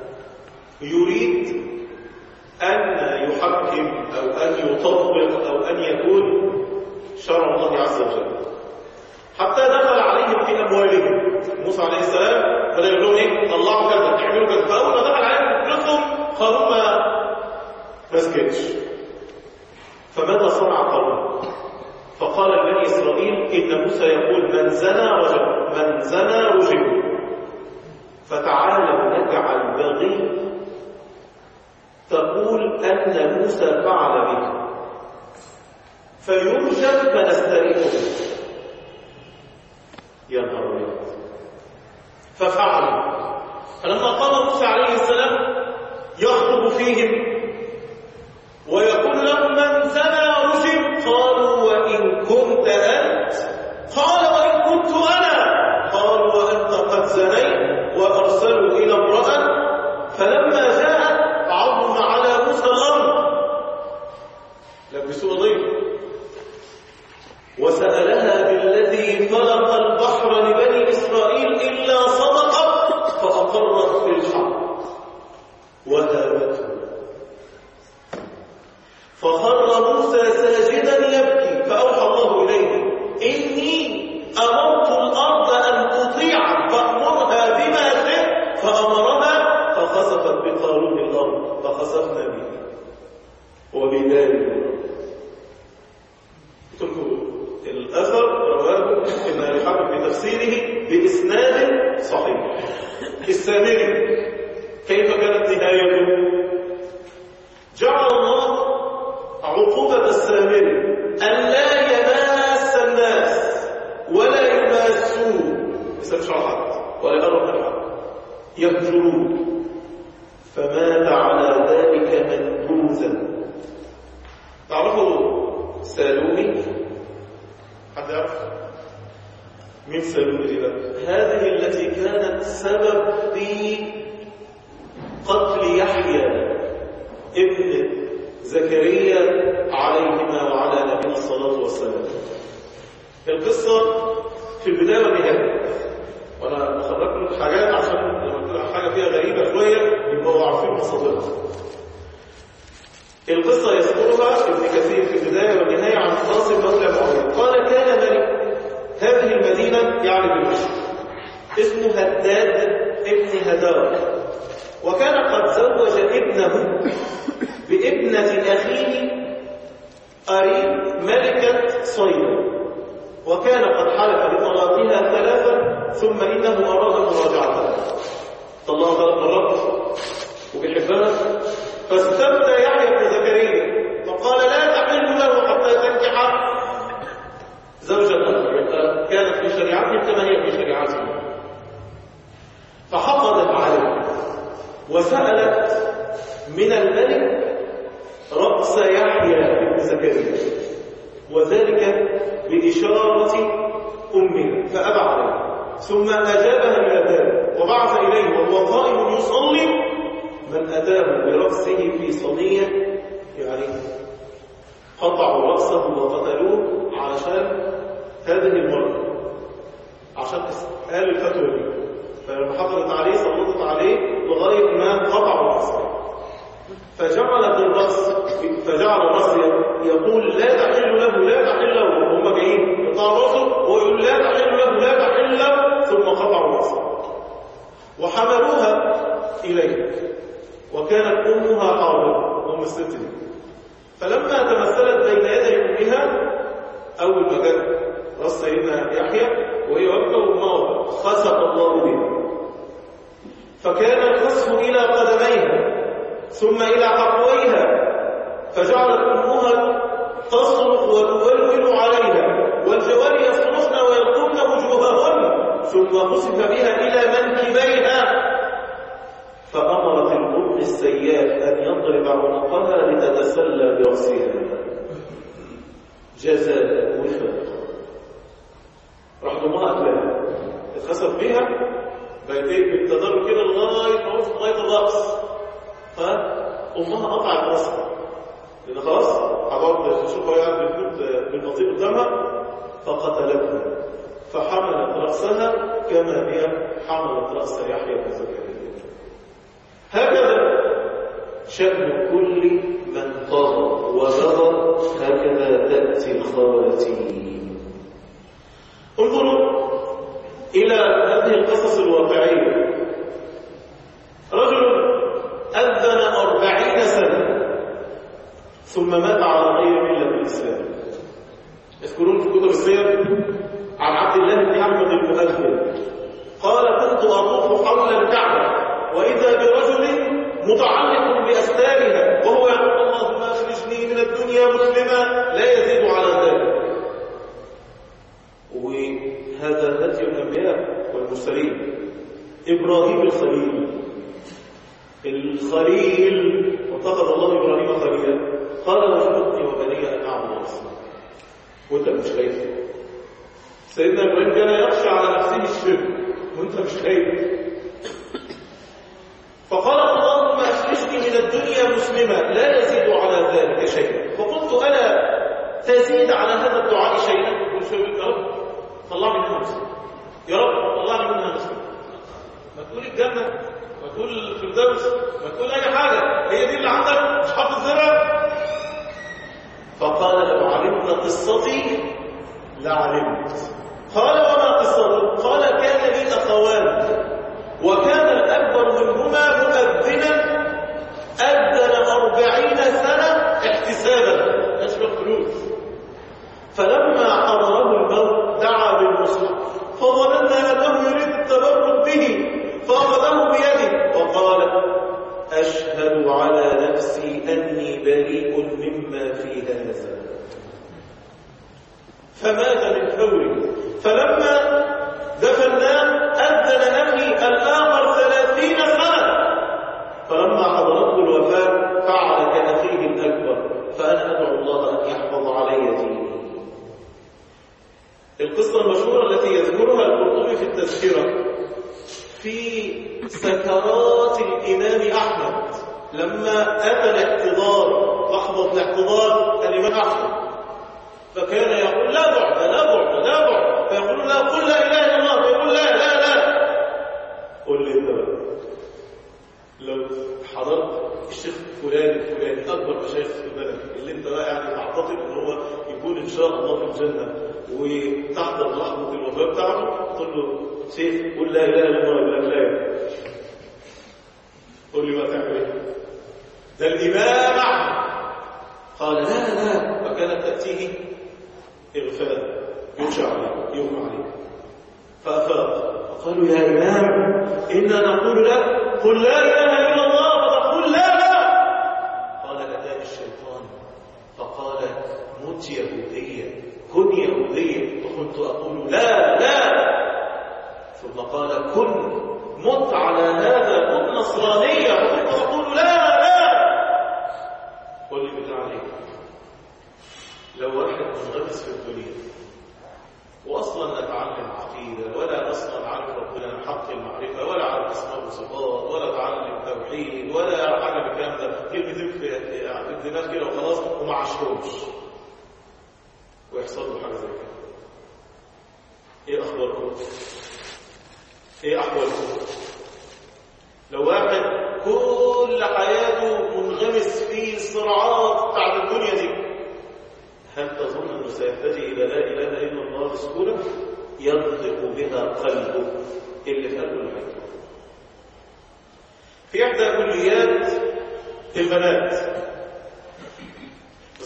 يريد أن يحكم أو أن يطبق أو أن يكون شرع الله عز وجل. حتى دخل عليهم في أموالهم. موسى عليه السلام بدأ يقول لهم إيه؟ طلعوا كذا، تعملوا كذا. فأول ما دخل عليهم فلوسهم قالوا ما سكتش. فماذا صنع قوم؟ فقال لبني إسرائيل إن موسى يقول من زنى رجم. فتعالوا نجعل بغي تقول أن موسى فعل به فيرجم فنستريحه. يا نهار أبيض. ففعلوا. فلما قام موسى عليه السلام يخطب فيهم ويقول لهم من زنى رجم قالوا وإن كنت أنت قال وإن كنت أنا قالوا وأنت قد زنيت وأرسلوا إلى امرأة فلما جاءت عظم على موسى الأمر لبسوا ضيف وسألها بالذي خلق البحر لبني إسرائيل إلا صدقت فأقرت في الحق وهابته. فخر موسى ساجدا يبكي فأوحى الله إليه إني أمرت الأرض أن تطيع فأمرها بما شئت فأمرها فخسفت بقارون الأرض فخسفنا به وبذلك. الأثر رواه ابن أبي حاتم في تفسيره بإسناد صحيح. السامري كيف كانت نهايته؟ جعل الله عقوبة السامري أن لا يماس الناس ولا يماسوه يسمش على حد ولا يقرب من حد يهجروه فمات على ذلك منبوذا. تعرفوا سالوني؟ حد يعرف مين سالوني دي بقى؟ هذه التي كانت سبب في قتل يحيى ابن زكريا عليهما وعلى نبينا الصلاة والسلام. القصة في البداية والنهاية وأنا بخرج لكم حاجات عشان لما تكون حاجة فيها غريبة شوية يبقوا عارفين مصادرها. القصة يذكرها ابن كثير في البداية والنهاية عن قاسم مولى معاوية قال كان ملك هذه المدينة يعني دمشق اسمه هداد ابن هدار وكان قد زوج ابنه بابنة أخيه قريب ملكة صيدا وكان قد حلف بطلاقها 3 ثم إنه أراد مراجعتها. طلقها 3 مرات وبيحبها فاستفتى يحيى بن زكريا فقال لا تحل له حتى تنكح زوجته. كانت في شريعته كما هي في شريعته. فحقدت عليه وسألت من الملك رأس يحيى بن زكريا وذلك بإشارة أمه فأبى عليه ثم أجابها إلى ذلك وبعث إليه وهو قائم يصلي من أتاه برأسه في صينية يعني قطعوا رأسه وقتلوه علشان هذه المرة عشان قال الفتوى دي فلما حضرت عليه سلطت عليه لغاية ما قطعوا رأسه فجعل الرأس يقول لا تحل له لا تحل له وهم جايين يقطعوا رأسه ويقول لا تحل له لا تحل له ثم قطعوا رأسه وحملوها الست دي. فلما تمثلت بين يدي أمها، أول ما جت راس سيدنا يحيى وهي واقفة وماضة خسف الله بها، فكان الخسف إلى قدميها ثم إلى حقويها، فجعلت أمها تصرخ وتولول عليها والجواري يصرخن ويلقمن وجوههن، ثم خسف بها إلى منكبيها، فأمرت الأم السيئات أن يضرب عنقها لتتسلى برأسها جزاء وفاق. راح أمها أكلها اتخسف بها بقت بالتدرج كده لغاية الرأس، فأمها قطعت رأسها لأن خلاص هتقعد تشوفها يعني بتموت بالبطيء قدامها، فقتلتها فحملت رأسها كما هي حملت رأس يحيى بن زكريا. هكذا شأن كل من طغى وبغى، هكذا تأتي الخواتيم. انظروا إلى هذه القصص الواقعية. رجل أذن 40 سنة ثم مات على غير ملة الإسلام. يذكرون في كتب السير عن عبد الله بن أحمد المؤذن قال: كنت أطوف حول الكعبة وإذا برجل متعلق بأستارها وهو يقول: اللهم أخرجني من الدنيا مسلما، لا يزيد على ذلك. وهذا هدي الأنبياء والمرسلين. إبراهيم الخليل واتخذ الله إبراهيم خليلا، قال: واجعلني وبني أن أعبد الأصنام. وأنت مش خايف. سيدنا إبراهيم كان يخشى على نفسه الشرك وأنت مش خايف. فقال: اللهم أخرجني من الدنيا مسلما، لا يزيد على ذلك شيئا. فقلت: ألا تزيد على هذا الدعاء شيئا؟ قلت: يا رب طلعني منها مسلم، يا رب طلعني منها مسلم. ما تقول الجنة، ما تقول الفردوس، ما تقول أي حاجة، هي دي اللي عندك، مش حافظ زرع. فقال: لو علمت قصتي لعلمت. قال: وما قصتي؟ قال: كان لي أخوان، وكان الأكبر منهما مؤذنا أذن 40 سنة احتسابا أشبه فلوس، فلما حضره الموت دعا بالمصحف فظننا أنه يريد التبرك به، فأخذه بيده وقال: أشهد على نفسي أني بريء مما في هذا. فمات من فوره. فلما دفناه أذن أبي الآخر 30 سنة، فلما حضرته الوفاة فعل كأخيه الأكبر، فأنا أدعو الله أن يحفظ علي ديني. القصة المشهورة التي يذكرها القرطبي في التذكرة في سكرات الإمام أحمد لما أتى الاحتضار، لحظة الاحتضار الإمام أحمد، فكان يقول: لا بعد لا بعد لا بعد، فيقول: لا قل لا إله إلا الله، فيقول: لا لا لا. قل لي انت بقى، لو حضرت الشيخ فلان أكبر مشايخ في البلد اللي انت بقى يعني تعتقد ان هو يكون ان شاء الله في الجنة، وتحضر لحظة الوفاة بتاعته تقول له: شيخ قل لا إله إلا الله، يقول لك: لا. قل لي بقى تعمل ايه؟ ده الإمام أحمد قال: لا لا. فكانت تأتيه إغفال، يغشى عليه، يغمى عليه، فأفاق فقالوا: يا إمام إنا نقول لك قل لا إله إلا الله فتقول لا لا. قال: أتاني الشيطان فقال: مت يهوديا، كن يهوديا، فكنت أقول لا لا، ثم قال: كن مت على هذا، كن نصرانيا، فكنت أقول لا لا. قل لي بالله عليك، لو واحد منغمس في الدنيا واصلا نتعلم عقيده ولا اصلا عارف ربنا حق المعرفه ولا عارف اسماء وصفات ولا تعلم توحيد ولا حاجه من الكلام ده، كلمتين في الدماغ كده وخلاص وما عاشهمش، ويحصل له حاجه زي كده، ايه اخباركم؟ ايه احوالكم؟ لو واحد كل حياته منغمس في الصراعات بتاعت الدنيا دي، هل تظن أنه سيهتدي إلى لا إله إلا الله بسهولة؟ ينطق بها قلبه اللي في قلبه الحي. في إحدى كليات البنات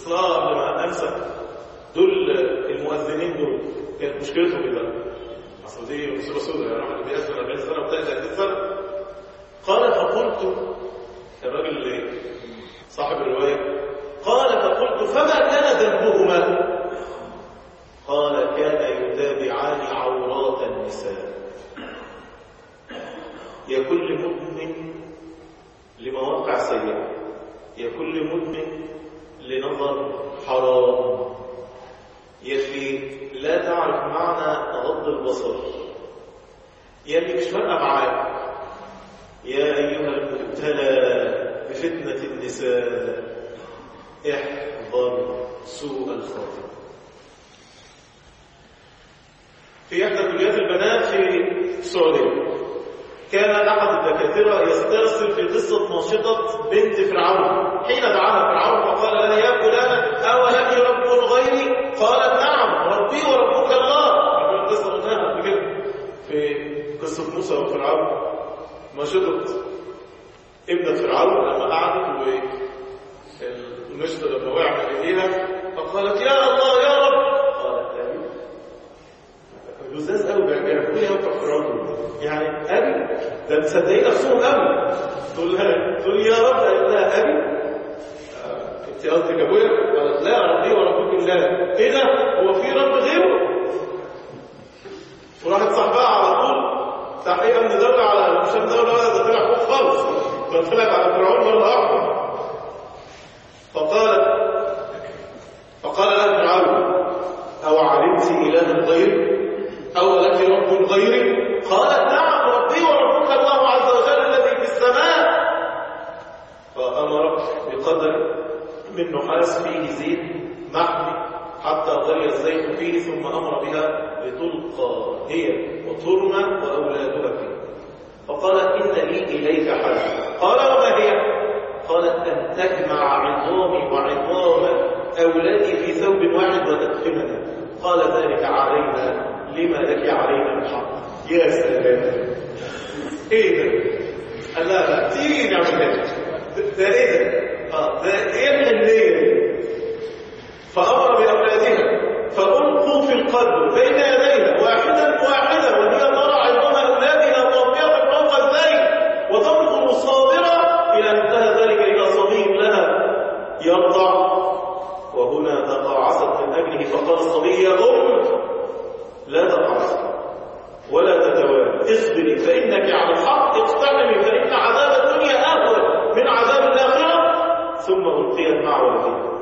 اصلا قبل ما انسى، دول المؤذنين دول كانت مشكلتهم ايه بقى؟ اصل دي مصيبه سوداء، يعني الواحد بيأذن 40 سنه و 30 سنه. قال فقلت، الراجل اللي صاحب الروايه قال فقلت فما كان ذنبهما؟ قال كان يتابعان عورات النساء. يا كل مدمن لمواقع سيئة، يا كل مدمن لنظر حرام، يا اللي لا تعرف معنى غض البصر، يا اللي مش فارقة معاك، يا أيها المبتلى بفتنة النساء احذر سوء الخاتمة. في إحدى كليات البنات في السعودية كان أحد الدكاترة يسترسل في قصة ناشطة بنت فرعون حين دعاها فرعون فقال لها يا فلانة أولك رب غيري؟ قالت نعم ربي وربك الله. القصة قلناها قبل كده في قصة موسى وفرعون. ناشطة ابنة فرعون لما قعدت والنشطة لما وقع من إيديها فقالت يا الله يا رب. قالت أبي. لزاز قوي بيعملوا لي يوقع فرعون يعني أبي، ده مصدقين نفسهم قوي. تقول يا رب، قالت لها أبي أنت قصدك أبويا؟ قالت لا ربي وربك الله. إيه ده؟ هو في رب غيره؟ وراحت صاحبها على طول تحقيقا من دولة على مش دولة ولا ده طلع فوق خالص، فطلعت على فرعون مرة واحدة. فقال لها فرعون أو علمت إلها غيري أو لك رب غيري؟ قالت نعم ربي وربك الله عز وجل الذي في السماء. فأمر بقدر من نحاس فيه زيت محمي حتى طري الزيت فيه، ثم أمر بها لتلقى هي وترمى وأولادها فيه. فقالت إن لي إليك حاجة. قال وما هي؟ قالت أن تجمع عظامي وعظام أولادي في ثوب واحد وتدفننا. قال ذلك علينا لما لك علينا من حق. يا سلام، ايه ده؟ قال لا تيجي نعمل ده ايه ده ايه الحنيه. فامر باولادها فالقوا في القبر بين يديها واحدا وهي ترى عظام اولادها طافيه فوق الزيت وتنظر صابره الى انتهى ذلك الى صبي لها يرضع. وهنا تقاعست من اجله فقال الصبي يا لا تقاعس ولا تتوالى، اصبري فإنك على الحق، اقتحمي فإن عذاب الدنيا أهون من عذاب الآخرة. ثم ألقيت مع والدها.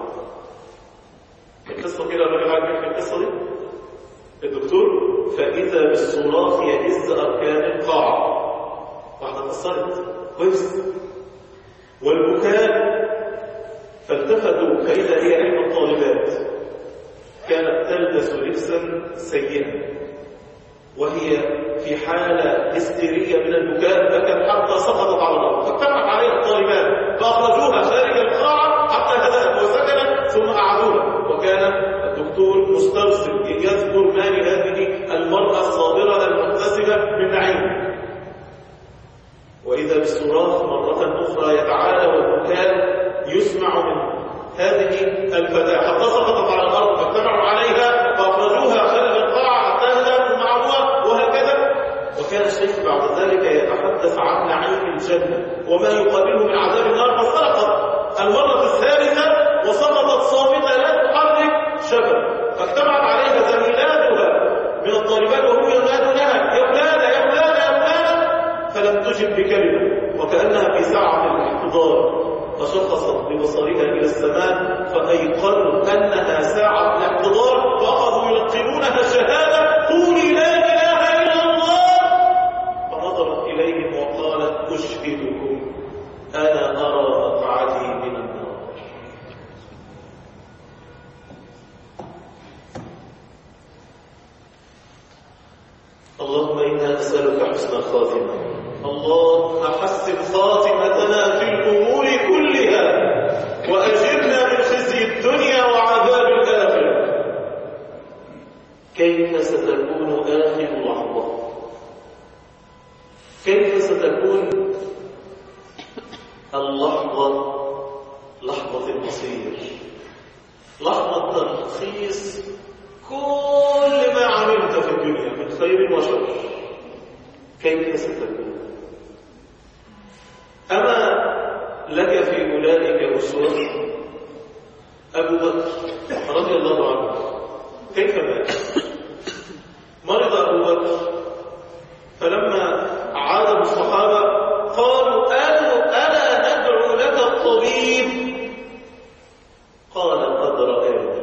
القصة كده الراجل عاجبك في القصة دي؟ الدكتور فإذا بالصراخ يهز أركان القاعة. واحدة اتأثرت كويس والبكاء، فالتفتوا فإذا هي إحدى الطالبات كانت تلبس لبسا سيئا وهي في حالة هستيرية من البكاء، بكت حتى سقطت على الأرض. فاجتمعت عليها الطالبات فأخرجوها خارج القاعة حتى هدأت وسكنت ثم أعادوها. وكان الدكتور مسترسل يذكر ما لهذه المرأة الصابرة المحتسبة من نعيم. وإذا بالصراخ مرة أخرى يتعالى والبكاء يسمع من هذه الفتاة حتى سقطت على الأرض. فاجتمعوا عليها فأخرجوها خارج القاعة حتى هدأت ثم أعادوها وهكذا. وكان الشيخ بعد ذلك يتحدث عن نعيم الجنة وما يقابله من عذاب النار. فسقطت المرة الثالثة وسقطت صامتة لا تحرك شبه. فاجتمعت عليها زميلاتها من الطالبات وهم ينادونها يا فلانة يا فلانة يا فلانة، فلم تجب بكلمة وكأنها في ساعة الاحتضار. فشخصت ببصرها إلى السماء فأيقنوا أنها ساعة الاحتضار فأخذوا يلقنونها شهادة قولي لا إله إلا الله. فنظرت إليهم وقالت أشهدكم أنا أرى مقعدي من النار. اللهم إنا نسألك حسن الخاتمة. اللهم حسن خاتمتنا في الأمور كلها وأجرنا من خزي الدنيا وعذاب الآخرة. كيف ستكون آخر لحظة؟ كيف ستكون اللحظة، لحظة المصير؟ كيف ستكون؟ أما لك في أولئك أسوة؟ أبو بكر رضي الله عنه كيف مات؟ مرض أبو بكر، فلما عاد الصحابة قالوا ألا ندعو لك الطبيب؟ قال قد رأيت.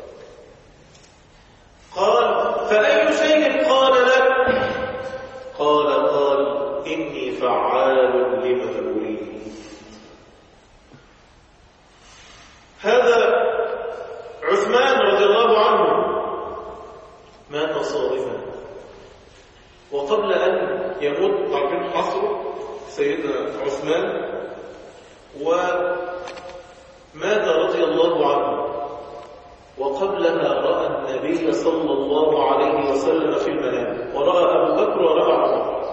قال فأي شيء قال لك؟ قال إني فعال لما أريد. هذا عثمان رضي الله عنه مات صائما، وقبل أن يموت عارفين حصره سيدنا عثمان، ومات رضي الله عنه، وقبلها رأى النبي صلى الله عليه وسلم في المنام، ورأى أبو بكر ورأى عمر،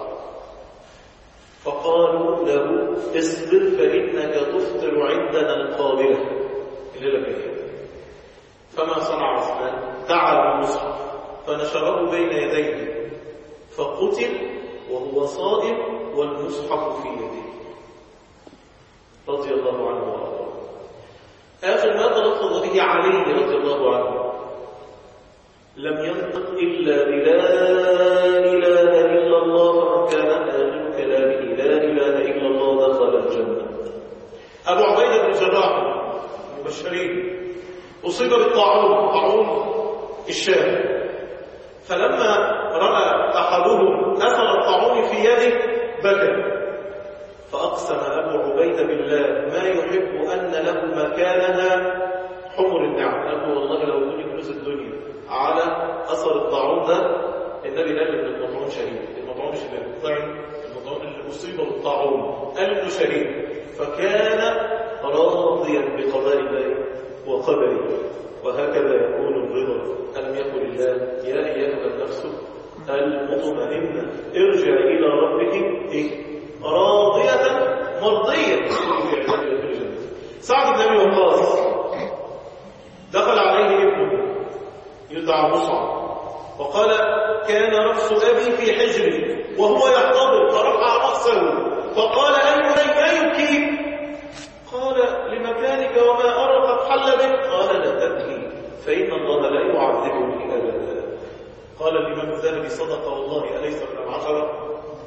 فقالوا له اصبر فإنك تفطر عندنا القابلة الليلة كثيرة. فما صنع عثمان؟ دعا بالمصحف فنشره بين يديه، فقتل وهو صائم والمصحف في يده رضي الله عنه وارضاه. آخر ما تلفظ به علي رضي الله عنه لم ينطق إلا بلا إله إلا الله، فكان آخر كلامه لا إله إلا الله دخل الجنة. أبو عبيدة بن جراح المبشرين أصيب بالطاعون، طاعون الشام، فلما رأى أحدهم أثر الطاعون في يده بكى، فأقسم أبو عبيدة بالله ما يحب أن له مكانها حمر النعم. قال والله لو ادوني فلوس الدنيا على أثر الطاعون ده. النبي قال ابن المطعون شهيد، المطعون مش اللي بيطعن، المطعون اللي أصيب بالطاعون قال له شهيد، فكان راضيا بقضاء الله وقدره. وهكذا يكون الرضا. ألم يقل الله يا أيها النفس المطمئنة ارجع إلى ربك راضية مرضية. سعد بن أبي وقاص دخل عليه ابنه يدعى مصعب وقال كان رأس أبي في حجري وهو يحتضر، فرفع رأسه فقال أي بني يبكي؟ قال لمكانك وما أرى قد حل بك. قال لا تبكي فإن الله لا يعذبني أبدا. قال الإمام الذهبي صدق والله أليس من العشرة؟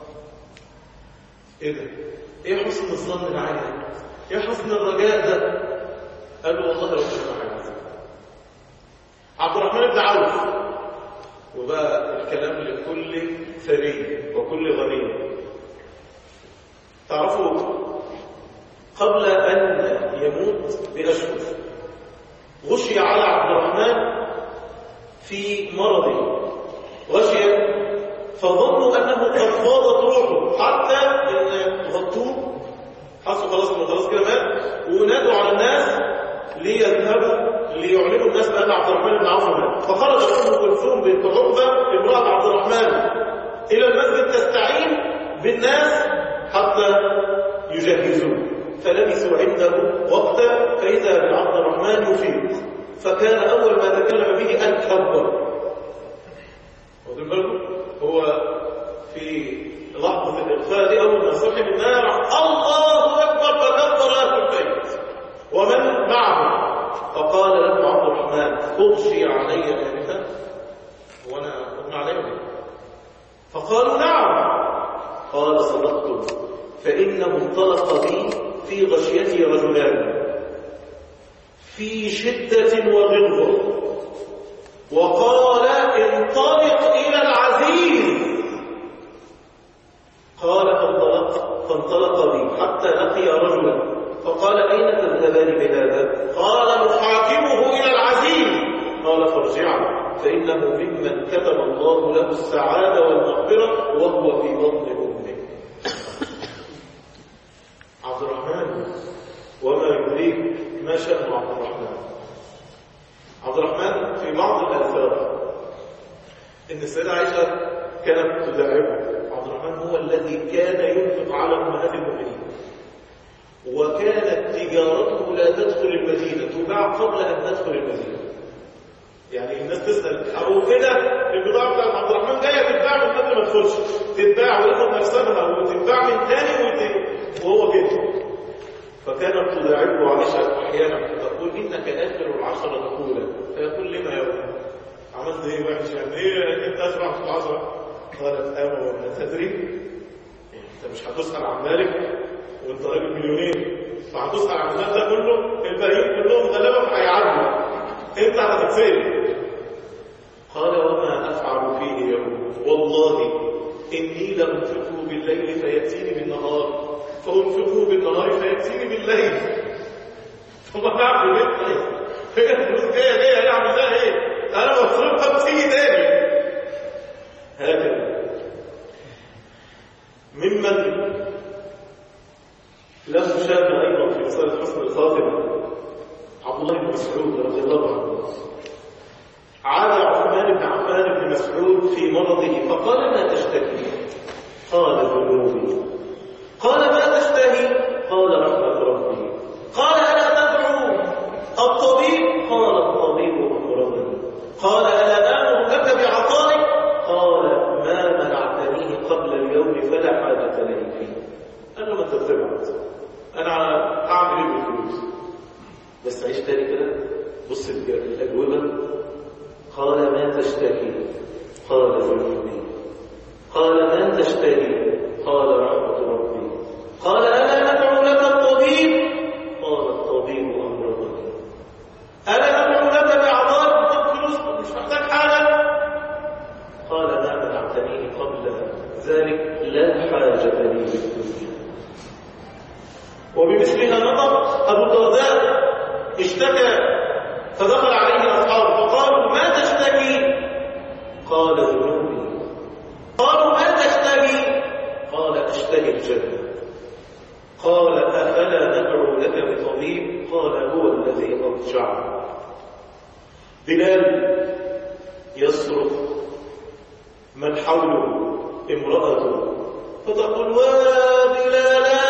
إيه ده؟ إيه حسن الظن العالي؟ إيه حسن الرجاء ده؟ قالوا والله ربنا معانا. عبد الرحمن بن عوف، وبقى الكلام لكل ثري وكل غني. تعرفوا قبل أن يموت بأشهر غشي على عبد الرحمن في مرضه غشيا، فظنوا أنه قد فاضت روحه حتى غطوه، حسوا خلاص كده مات، ونادوا على الناس ليذهبوا ليعلموا الناس بأن عبد الرحمن بن عوف مات. فخرجت أم كلثوم بنت عقبة امرأة عبد الرحمن إلى المسجد تستعين بالناس حتى يجهزوه، فلبثوا عنده وقتا فإذا بعبد الرحمن يفيق، فكان أول ما تكلم به أن كبر. واخدين بالكم؟ هو في لحظة الإغفاء دي أول ما صحي من النار الله أكبر، فكبر أهل البيت ومن معه، فقال له عبد الرحمن أغشي علي آنفا وأنا أغنى عليه؟ فقالوا نعم. قال صدقتم، فإنه انطلق بي في غشيتي رجلان في شدة وغلظة، وقال انطلق إلى العزيز. قال فانطلق بي حتى لقي رجلا، فقال أين تذهبان بهذا؟ قال نحاكمه إلى العزيز. قال فارجعوا فإنه ممن كتب الله له السعادة والمغفرة وهو في بطن أمه. عبد الرحمن وما يدريك ما شأن عبد الرحمن. عبد الرحمن في بعض الآثار إن السيدة عائشة كانت تدعمه. عبد الرحمن هو الذي كان ينفق على أمهات المؤمنين، وكانت تجارته لا تدخل المدينة، تباع قبل أن تدخل المدينة. يعني الناس تسأل أو كده البضاعة بتاعت عبد الرحمن جاية تتباع من قبل ما تخش، تتباع وياخد نفسها وتتباع من تاني وهو كده. فكانت تداعبه عائشة أحيانا فتقول إنك آخر العشرة دخولا، فيقول لما يا ابني عملت إيه وحش؟ يعني إيه أنت أسرع في العشرة؟ قالت وما تدري، أنت مش هتسأل عن مالك وأنت راجل مليونير، فهتسأل عن المال ده كله، الباقيين كلهم غالبا هيعدوا، أنت هتتسأل. قال وما أفعل فيه يوم والله إني لأنفقه بالليل فيأتيني بالنهار، فأنفقه بالنهار فيأتيني بالليل. طب أعمل إيه؟ هي الفلوس جاية أعمل لها إيه؟ أنا بصرفها بتيجي تاني. هكذا ممن له شأن أيضا في مسألة حسن الخاتمة عبد الله بن مسعود رضي الله عنه. عاد عثمان بن عفان بن مسعود في مرضه فقال ما تشتكي؟ قال ذنوبي. قال ما تشتهي؟ قال رحمة ربي. قال ألا تدعو الطبيب؟ قال الطبيب أمرضني. قال ألا آمر لك بعطائك؟ قال ما منعتنيه قبل اليوم فلا حاجة لي فيه. قال له ما تتبعت، أنا أعمل إيه بالفلوس؟ بس عيش تاني كده، بص الأجوبة. قال ما تشتهي؟ قال ذنوبي. قال ما تشتهي؟ قال رحمة ربي. قال ألا ندعو لك الطبيب؟ قال الطبيب أمرضني. ألا ندعو لك بعطاء؟ طب فلوس مش محتاج حاجة. قال ما منعتنيه قبل ذلك لا حاجة لي بالدنيا. وبمثلها نطق أبو الدرداء اشتكى فدخل عليه أصحابه فقالوا ما تشتكي؟ قال ذنوبي. قالوا ما تشتهي؟ قال أشتهي الجنة. قال أفلا ندعو لك بطبيب؟ قال هو الذي أرجعه. بلال يصرخ من حوله امرأته فتقول وبلالا،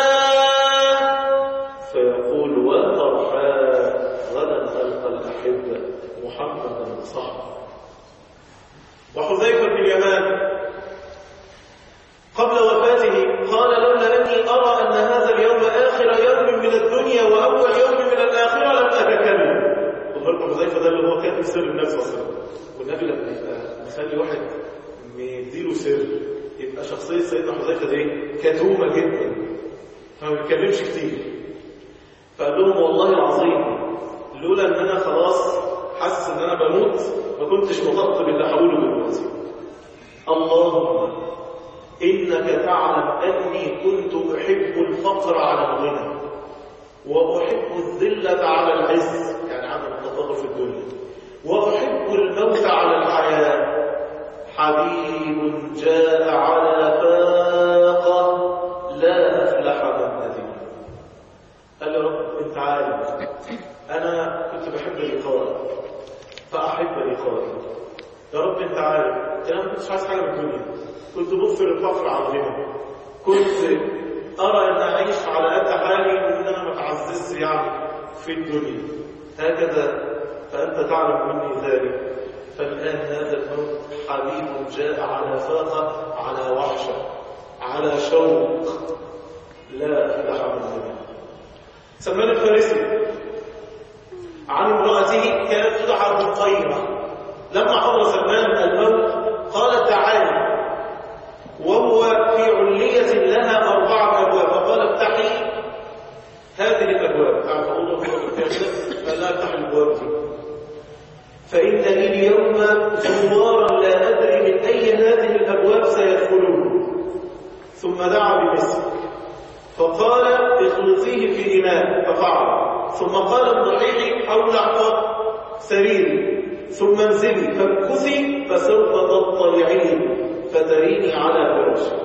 فيقول وفرحا غدا ألقى الأحبة محمدا صحبا. وحذيفة بن اليمان قبل وفاته قال لولا أني أرى أن هذا اليوم آخر يوم من الدنيا وأول يوم من الآخرة لم أتكلم. وذلك حذيفة ده اللي هو كاتب سر النبي صلى الله عليه وسلم، والنبي لما يبقى مخلي واحد مديله سر يبقى شخصية سيدنا حذيفة دي كتومة جدا فما بيتكلمش كتير. فقال لهم والله العظيم لولا ان انا خلاص حاسس ان انا بموت ما كنتش مغطى باللي هقوله دلوقتي. اللهم انك تعلم اني كنت احب الفقر على الغنى واحب الذله على العز، يعني عدم التفاخر في الدنيا، واحب الموت على الحياه. حبيب جاء على فاقه لا افلح من ندم. قال له رب انت عالم انا كنت بحب لقائك فاحب لقائك. يا رب انت عارف انا ما كنتش عايز حاجه من الدنيا، كنت بغفر الفقر على الغنى، كنت ارى ان اعيش على قد حالي وان انا ما اتعززش يعني في الدنيا هكذا، فانت تعلم مني ذلك. فالان هذا الموت حبيب جاء على فاقه على وحشه على شوق لا افلح من ذلك. سلمان الفارسي عن امرأته كانت تدعى بالطيرة، لما حضر سلمان الموت قالت تعالي، وهو في علية لها 4 أبواب، فقال افتحي هذه الأبواب. تعرف أوضه فلا افتح الأبواب دي، فإن لي اليوم زوارا لا أدري من أي هذه الأبواب سيدخلون. ثم دعا بمسك فقال اخلطيه في إناء ففعل، ثم قال اضحيه حول حفظ سريري، ثم انزلي فامكثي فسوف تطلعين فتريني على فراشي.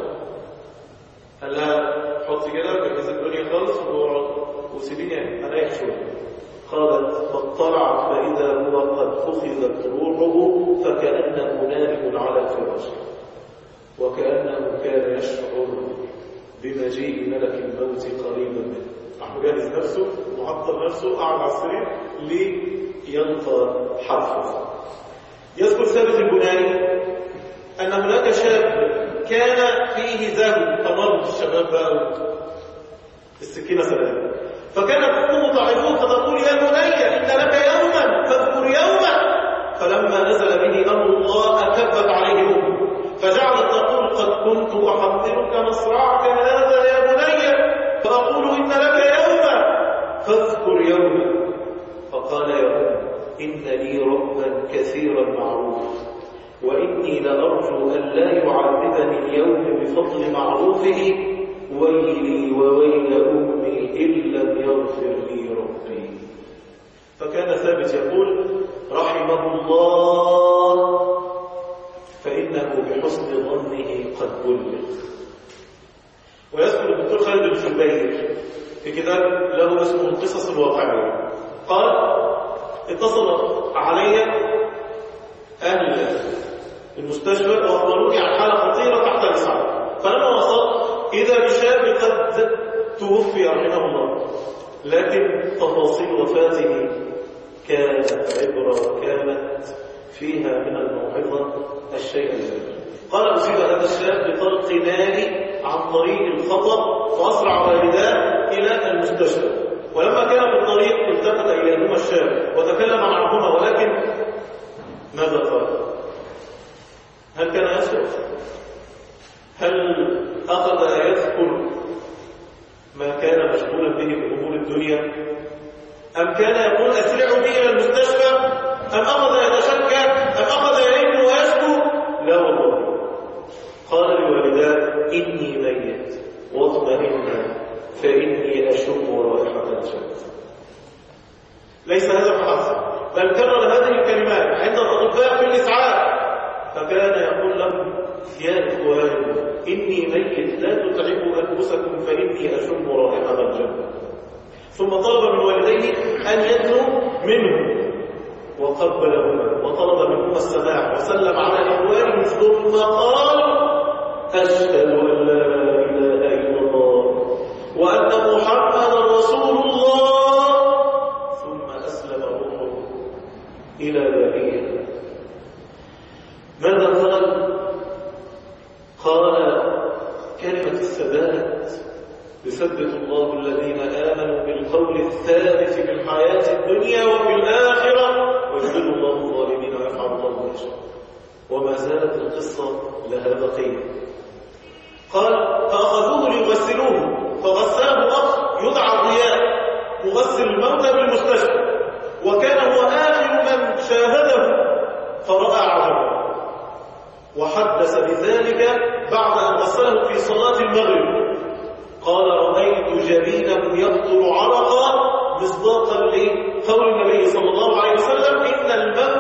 قال لها حطي كده جهز الدنيا خالص وسيبيني اريح شويه. قالت فاطلعت فاذا هو قد اخذت روحه فكانه نائم على الفراش، وكانه كان يشعر بمجيء ملك الموت قريبا منه. راح جاهز نفسه معطل نفسه قاعد على السرير ليلقى حرفه. يذكر ثابت البناني أن هناك شاب كان فيه زهو تمرد الشباب بقى السكينة سلام، فكانت أمه تعظه فتقول يا بني إن لك يوما فاذكر يوما، فلما نزل به أمر الله أكبت عليه أمه فجعلت تقول قد كنت أحضرك مصرعك هذا يا بني فأقول إن لك يوما فاذكر يوما، فقال يا أم إن لي ربا كثيرا معروف وإني لأرجو أن لا يعذبني اليوم بفضل معروفه، ويلي وويل أمي إن لم يغفر لي ربي. فكان ثابت يقول رحمه الله فإنه بحسن ظنه قد بلغ. ويذكر الدكتور خالد الجبير في كتاب له اسمه القصص الواقعية قال اتصل علي أهل المستشفى وأخبروني عن حالة خطيرة تحت الإسعاف، فلما وصلت إذا بشاب قد توفي رحمه الله، لكن تفاصيل وفاته كانت عبرة كانت فيها من الموعظة الشيء الجميل. قال أصيب هذا الشاب بطلق ناري عن طريق الخطأ فأسرع والداه إلى المستشفى، ولما كان في الطريق التفت إليهما الشاب وتكلم معهما، ولكن ماذا قال؟ هل كان يصرخ؟ هل أخذ يذكر ما كان مشغولا به من أمور الدنيا؟ أم كان يقول أسرعوا بي إلى المستشفى؟ أم أخذ يتشكى؟ أم أخذ يلين ويشكو؟ لا والله. قال لوالداه إني ميت واطمئنا فإني أشم رائحة الجنة. ليس هذا فحسب، بل كرر هذه الكلمات عند الأطباء في الإسعاف، فكان يقول لهم يا إخوان إني ميت لا تتعبوا أنفسكم فإني أشم رائحة الجنة. ثم طلب من والديه أن يدنوا منه وقبلهما وطلب منهما السماع وسلم على إخوانه، ثم قال أشهد أن لا إله إلا الله وأن محمدا رسول الله، ثم أسلم روحه إلى بقية. ماذا قال؟ قال كلمة الثبات يثبت الله الذين آمنوا بالقول الثابت في الحياة الدنيا وفي الآخرة ويذل الله الظالمين ويفعل الله ما يشاء. وما زالت القصة لها بقية. قال فأخذوه ليغسلوه فغسله أخ يدعى ضياء مغسل الموتى بالمستشفى، وكان هو آخر من شاهده فرأى عجبا وحدث بذلك بعد أن غسله في صلاة المغرب. قال رأيت جبينه يقطر عرقا مصداقا لقول النبي صلى الله عليه وسلم إن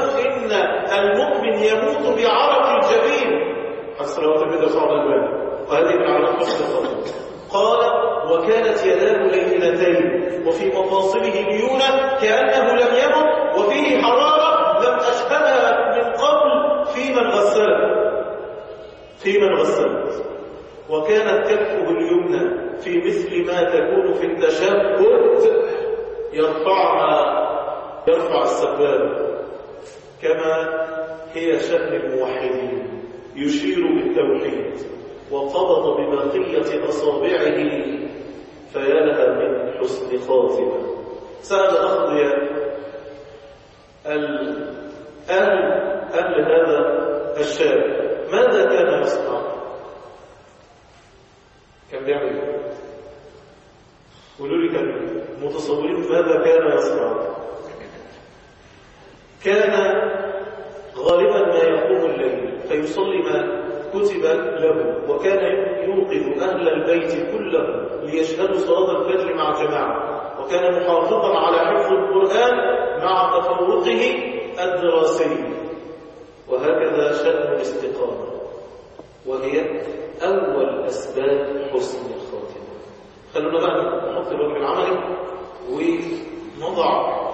المؤمن يموت بعرق الجبين حسن رواه الترمذي صلى الله عليه وسلم، وهذه من علامات حسن الخاتمة. قال وكانت يداه لينتين وفي مفاصله ليونة كأنه لم يمت وفيه حرارة لم أشهدها من قبل في من غسلت. وكانت كفه اليمنى في مثل ما تكون في التشهد يرفع السبابة كما هي شأن الموحدين، يشير بالتوحيد، وقبض ببقية أصابعه فيا لها من حسن خاتمة. سأل أخذ أهل هذا الشاب ماذا كان يصنع؟ كان بيعمل ايه؟ قولوا لي كان متصورين ماذا كان يصنع؟ كان غالبا ما يقوم الليل فيصلي ما كتب له، وكان يوقظ أهل البيت كلهم ليشهدوا صلاة الفجر مع جماعة، وكان محافظا على حفظ القرآن مع تفوقه الدراسي. وهكذا شأن الاستقامة، وهي أول أسباب حسن الخاتمة. خلونا بقى نحط الواجب العملي ونضع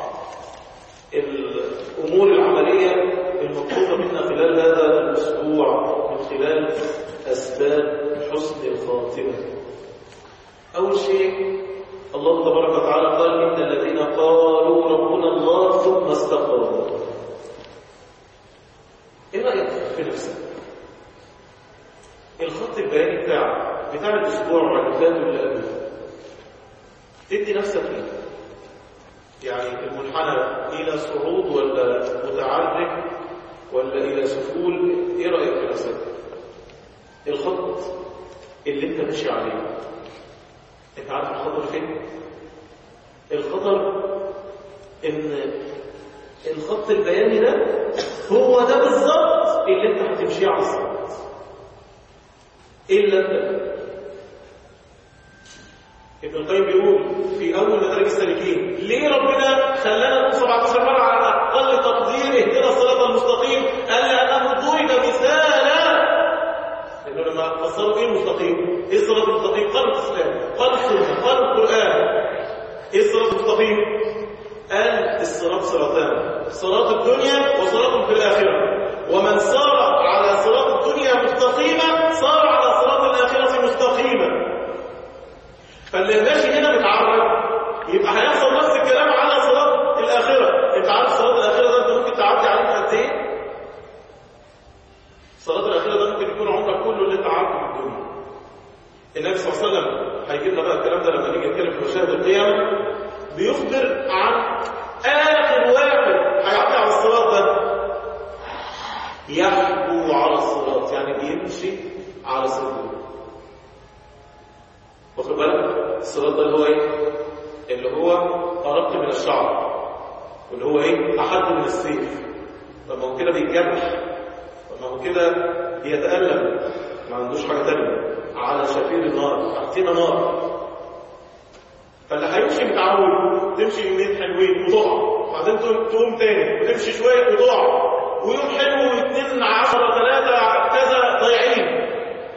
الأمور العملية المطلوبة منا خلال هذا الأسبوع من خلال أسباب حسن الخاتمة. أول شيء الله تبارك وتعالى قال إن الذين قالوا ربنا الله ثم استقاموا. نفسك الخط البياني بتاع الاسبوع اللي فات واللي قبله، تدي نفسك ايه؟ يعني المنحنى الى صعود ولا متعرج ولا الى سفول؟ ايه رايك في نفسك؟ الخط اللي انت ماشي عليه، انت عارف الخطر فين؟ الخطر ان الخط البياني ده هو ده بالظبط اللي انت هتمشيه على الصراط. الا انت. ابن القيم بيقول في اول مدارج السالكين ليه ربنا خلانا نقول 17 مره على اقل تقدير اهدنا الصراط المستقيم؟ قال لانه ضرب مثالا. لانه لما فسروا ايه المستقيم؟ ايه الصراط المستقيم؟ قالوا الاسلام، قالوا السنه، قالوا القران. ايه الصراط المستقيم؟ قال الصراط صراطان، صراط الدنيا وصراط في الاخره، ومن صار على صراط الدنيا مستقيما صار على صراط الاخره مستقيما. فاللي ماشي هنا متعرج يبقى هيحصل نفس الكلام على صراط الاخره. انت عارف صراط الاخره ده انت ممكن تعدي عليه قد ايه؟ صراط الاخره ده ممكن يكون عمرك كله اللي انت عارفه في الدنيا. النبي صلى الله عليه وسلم هيجي لنا بقى الكلام ده لما نيجي نتكلم في مشاهد القيامه، بيخبر عن اخر واحد هيعدي على الصراط ده، يحبو على الصراط، يعني بيمشي على صدره. واخد بالك؟ الصراط ده اللي هو ايه؟ اللي هو أرق من الشعر، واللي هو ايه؟ أحد من السيف. طب ما هو كده بيتجرح، طب ما هو كده بيتألم، ما عندوش حاجة تانية، على شفير النار، تحتنا نار. فاللي هيمشي متعود تمشي يومين حلوين وتقع، وبعدين تقوم تاني وتمشي شوية وتقع، ويوم حلو واثنين 10 3 كذا ضايعين.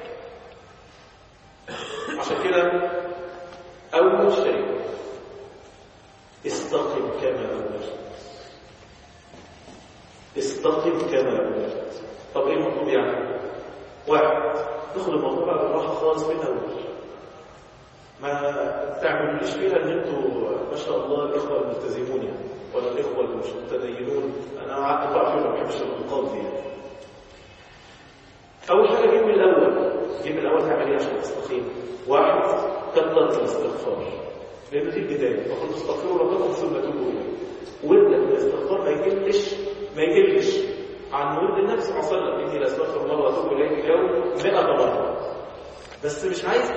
عشان كده أول شيء استقم كما أمرت، استقم كما أمرت. طب ايه المطلوب يعني؟ واحد، تاخد الموضوع بقى بالراحة خالص من أول، ما تعملوش فيها ان انتوا ما شاء الله الاخوه الملتزمون يعني، ولا الاخوه اللي مش متدينون. انا قعدت بعرف ما بحبش الالقاب دي يعني. اول حاجه جيب من الاول تعمل ايه عشان تستقيم؟ واحد، كثرة الاستغفار، لان دي البدايه. فقل استغفروا ربكم ثم توبوا اليه. وابدا الاستغفار ما يقلش عن ورد النبي صلى الله عليه وسلم، اني لاستغفر الله واتوب اليه في اليوم 100 مره. بس مش عايز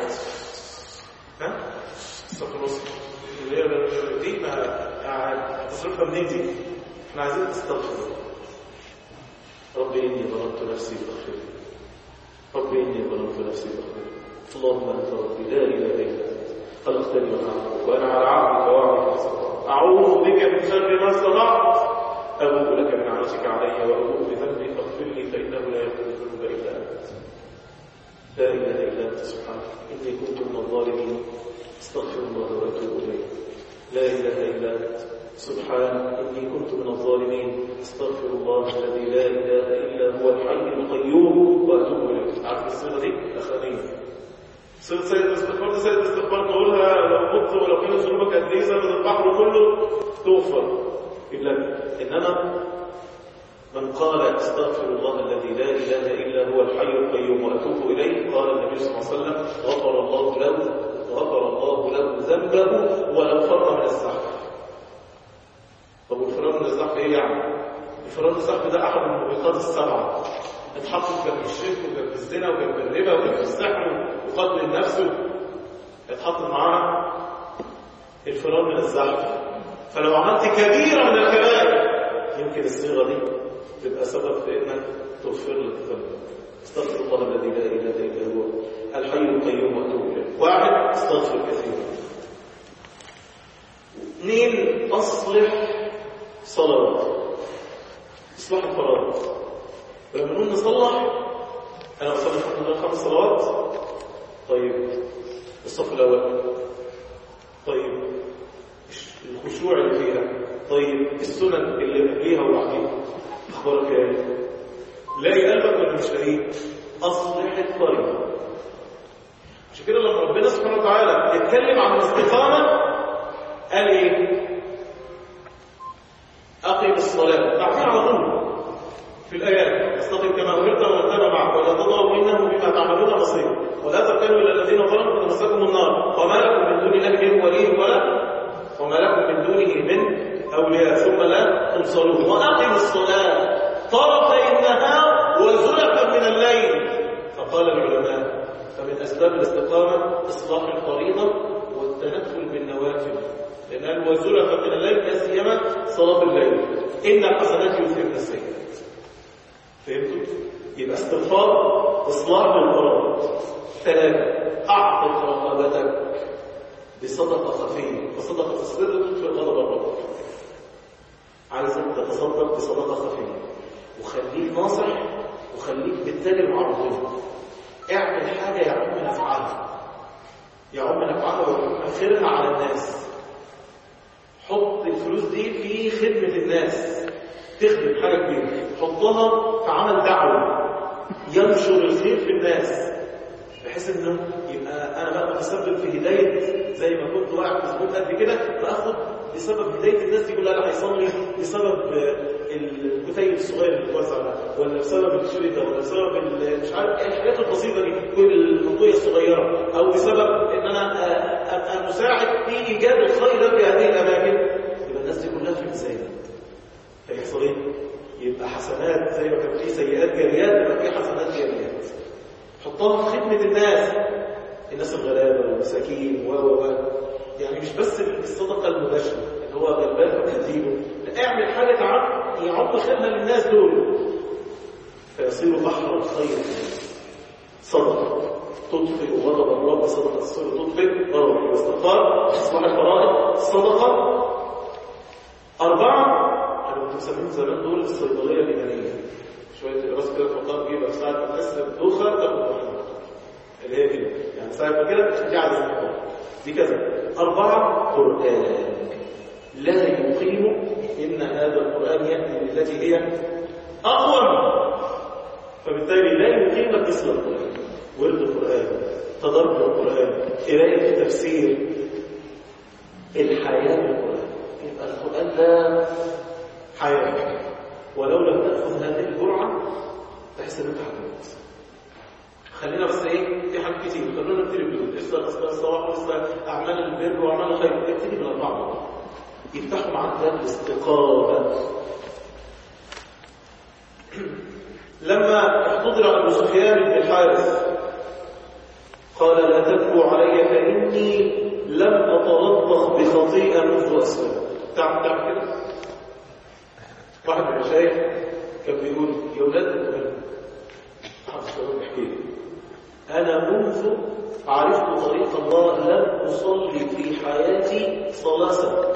استغفر الله دي ما هتصرفها منين دي؟ احنا عايزين نستغفر. ربي اني ظلمت نفسي فاغفر لي، ربي اني ظلمت نفسي فاغفر لي، اللهم انت ربي لا اله الا انت خلقتني وانا عبدك وانا على عهدك ووعدك استطعت، اعوذ بك من شر ما صنعت، ابوء لك بنعمتك علي وابوء بذنبي فاغفر لي فانه لا يغفر الذنوب الا انت، لا اله الا انت سبحانك اني كنت من الظالمين، استغفر الله واتوب اليه. لا اله الا انت سبحانك اني كنت من الظالمين، استغفر الله الذي لا اله الا هو الحي القيوم واتوب اليه. عارف الصيغه دي الاخرانيه، صيغه سيد الاستغفار دي، سيد الاستغفار تقولها لو مت ولو كانت ذنوبك قد ايه زمن البحر كله تغفر. انما من قال استغفر الله الذي لا اله الا هو الحي القيوم واتوب اليه، قال النبي صلى الله عليه وسلم غفر الله له ذنبه ولو فر من الزحف. طب والفرار من الزحف ايه يعني؟ الفرار من الزحف ده احد الموبقات السبعه، اتحطت جنب الشرك وجنب الزنا وجنب الربا وجنب السحر وقتل النفس، اتحطت معانا الفرار من الزحف. فلو عملت كبيره من الكبائر يمكن الصيغه دي تبقى سبب في انك تغفر لك ذنبك. استغفر الله الذي لا اله الا هو الحي القيوم واتوب اليه. واحد، استغفر كثيرا. اثنين، اصلح صلوات، اصلاح الفرائض. لما نقول نصلح، انا بصلي الحمد لله 5 صلوات، طيب الصف الاول، طيب الخشوع اللي فيها، طيب السنن اللي قبليها وبعديها، اخبارك ايه؟ لاقي قلبك ولا مش لاقيه؟ اصلح الطريق. عشان كده لما ربنا سبحانه وتعالى يتكلم عن الاستقامه قال ايه؟ اقم الصلاه، تعطيه على طول في الايات فاستقم كما أمرت ومن تاب معك ولا تطغوا إنه بما تعملون بصير ولا تركنوا إلى الذين ظلموا فتمسكهم النار وما لكم من دون الله من ولي وما لكم من دونه من أولياء ثم لا تنصرون وأقم الصلاة طرفي النهار وزلفا من الليل. فقال العلماء فمن أسباب الاستقامة إصلاح الفريضة والتنفل بالنوافل، لأن وزلفا من الليل لا سيما صلاة الليل إن الحسنات يذهبن السيئات. فهمتوا؟ يبقى استغفار إصلاح بالفرائض. 3 أعطف رقبتك بصدقة خفية، فصدقة السر تطفئ غضب الرب. عايزك تتصدق بصدقة خفية وخليك ناصح وخليك بالتالي مع ربنا. اعمل حاجة يا عم نفعها، يا عم نفعها وأخرها على الناس. حط الفلوس دي في خدمة الناس، تخدم حاجة كبيرة، حطها في عمل دعوة ينشر الخير في الناس، بحيث انه يبقى انا بقى متسبب في هدايه، زي ما كنت واقع في زبون قد كده باخد بسبب هدايه الناس دي كلها اللي هيصلي بسبب الكتيب الصغير اللي بتوزع ده، ولا بسبب الشريطه، ولا بسبب مش عارف الحاجات البسيطه دي، كل المنطقه الصغيره، او بسبب ان انا ابقى مساعد في ايجاد الخير في هذه الاماكن، يبقى الناس دي كلها في ميزان. فيحصل ايه؟ يبقى حسنات زي ما كان في سيئات جاريات، يبقى في حسنات جاريات. حطها في خدمة الناس الغلابة والمساكين يعني مش بس الصدقة المباشرة اللي هو غلبان وتهديله، لا، اعمل حاجة يعم خدمة للناس دول فيصير بحر الخير. صدقة تطفئ غضب الرب، صدقة السر تطفئ غضب الاستغفار، إصلاح الفرائض، الصدقة. 4 كانوا مسمين زمان دول الصيدلية الإيمانية، شوية راس كده تحطها في جيبك ساعة ما تحس بالدوخة تاخد واحدة اللي هي كده، يعني ساعة ما كده ترجع على الزمن دي كذا. 4 قرآن لا يقيم، إن هذا القرآن يأتي للتي هي أقوم، فبالتالي لا يقيم لك مثل القرآن، ورد القرآن، تدبر القرآن، قراءة تفسير، الحياة بالقرآن. يبقى القرآن ده حياة، ولو لم تأخذ هذه الجرعة تحس ان انت هتموت. خلينا بس في حاجات كتير، خلونا نبتدي بدول لسه الصلاح ولسه اعمال البر واعمال الخير، نبتدي بال4 يفتحوا معاك باب الاستقامة. لما احتضر ابو سفيان بن الحارث قال لا تبكوا علي فاني لم اتلطخ بخطيئة منذ اسلم. تعرف كده؟ واحد من المشايخ كان بيقول يا ولاد المؤمنين، أحد الشباب بيحكي لي أنا منذ عرفت طريق الله لم أصلي في حياتي صلاة سنة.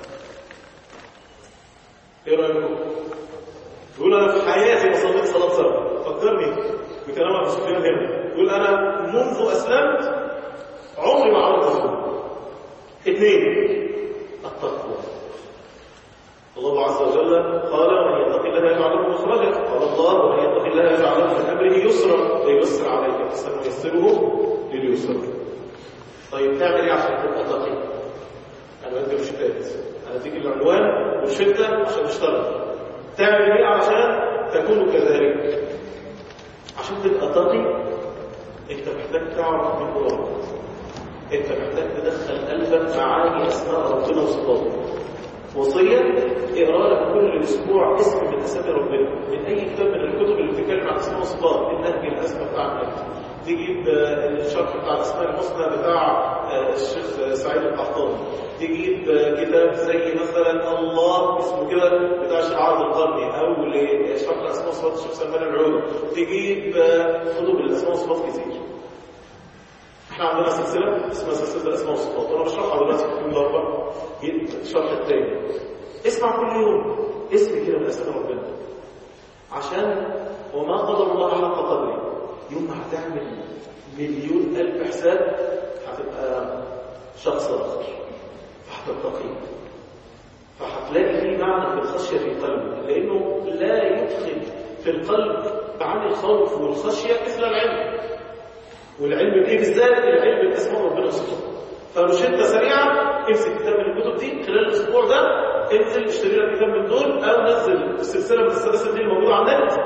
إيه رأيكم؟ يقول أنا في حياتي ما صليت صلاة سنة. فكرني بكلام أبو سفيان هنا، يقول أنا منذ أسلمت عمري ما عملت سنة. 2 التقوى. الله عز وجل قال ومن يتق الله يجعل له مخرجا، قال الله ومن يتق الله يجعل له من امره يسرا وييسر عليك فسنيسره لليسر. طيب تعمل ايه عشان تبقى تقي؟ انا بدي روشتات، انا اديك العنوان والشده عشان تشتغل. تعمل ايه علشان تكون كذلك؟ عشان تبقى تقي انت محتاج تعرف من الله، انت محتاج تدخل قلبك معاني اسماء ربنا وصفاته. وصية اقرأ لك كل اسبوع اسم من اسامي ربنا من اي كتاب من الكتب اللي بتتكلم عن اسماء وصفات، النهج الاسماء بتاع النهج، تجيب الشرح بتاع الاسماء الحسنى بتاع الشيخ سعيد القحطاني، تجيب كتاب زي مثلا الله اسمه كده بتاع الشيخ عارض القرني، او لشرح الاسماء وصفات الشيخ سلمان العودة، تجيب كتب الاسماء وصفات كتير. احنا عندنا سلسلة اسمها سلسلة الاسماء والصفات، وانا بشرحها دلوقتي في كل ضربة الشرح الثاني. اسمع كل يوم اسم كده من اسماء ربنا، عشان وما قدر الله حق قدره. يوم ما هتعمل 1,000,000 حساب هتبقى شخص اخر، فهتتقي، فهتلاقي فيه معنى في الخشية في قلبك، لانه لا يدخل في القلب عن الخوف والخشية مثل العلم. والعلم بايه بالذات؟ العلم باسماء ربنا وصفاته. فروشته سريعه، امسك كتاب من الكتب دي خلال الاسبوع ده، انزل اشتري لك كتاب من دول، او نزل السلسله من السلاسل دي الموجوده على النت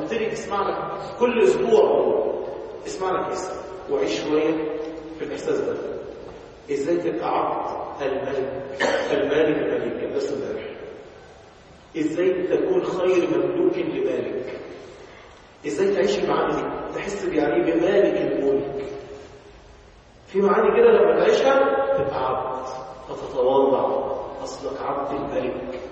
ابتدي اسمع لك كل اسبوع، اسمع لك اسم وعيش شويه في الاحساس ده. ازاي تبقى عبد الملك المالك الملك الناس امبارح. ازاي تكون خير مملوك لمالك. ازاي تعيش المعاني دي، تحس يعني بمالك الملك. في معاني كده لما تعيشها تبقى عبد، فتتواضع، اصلك عبد الملك.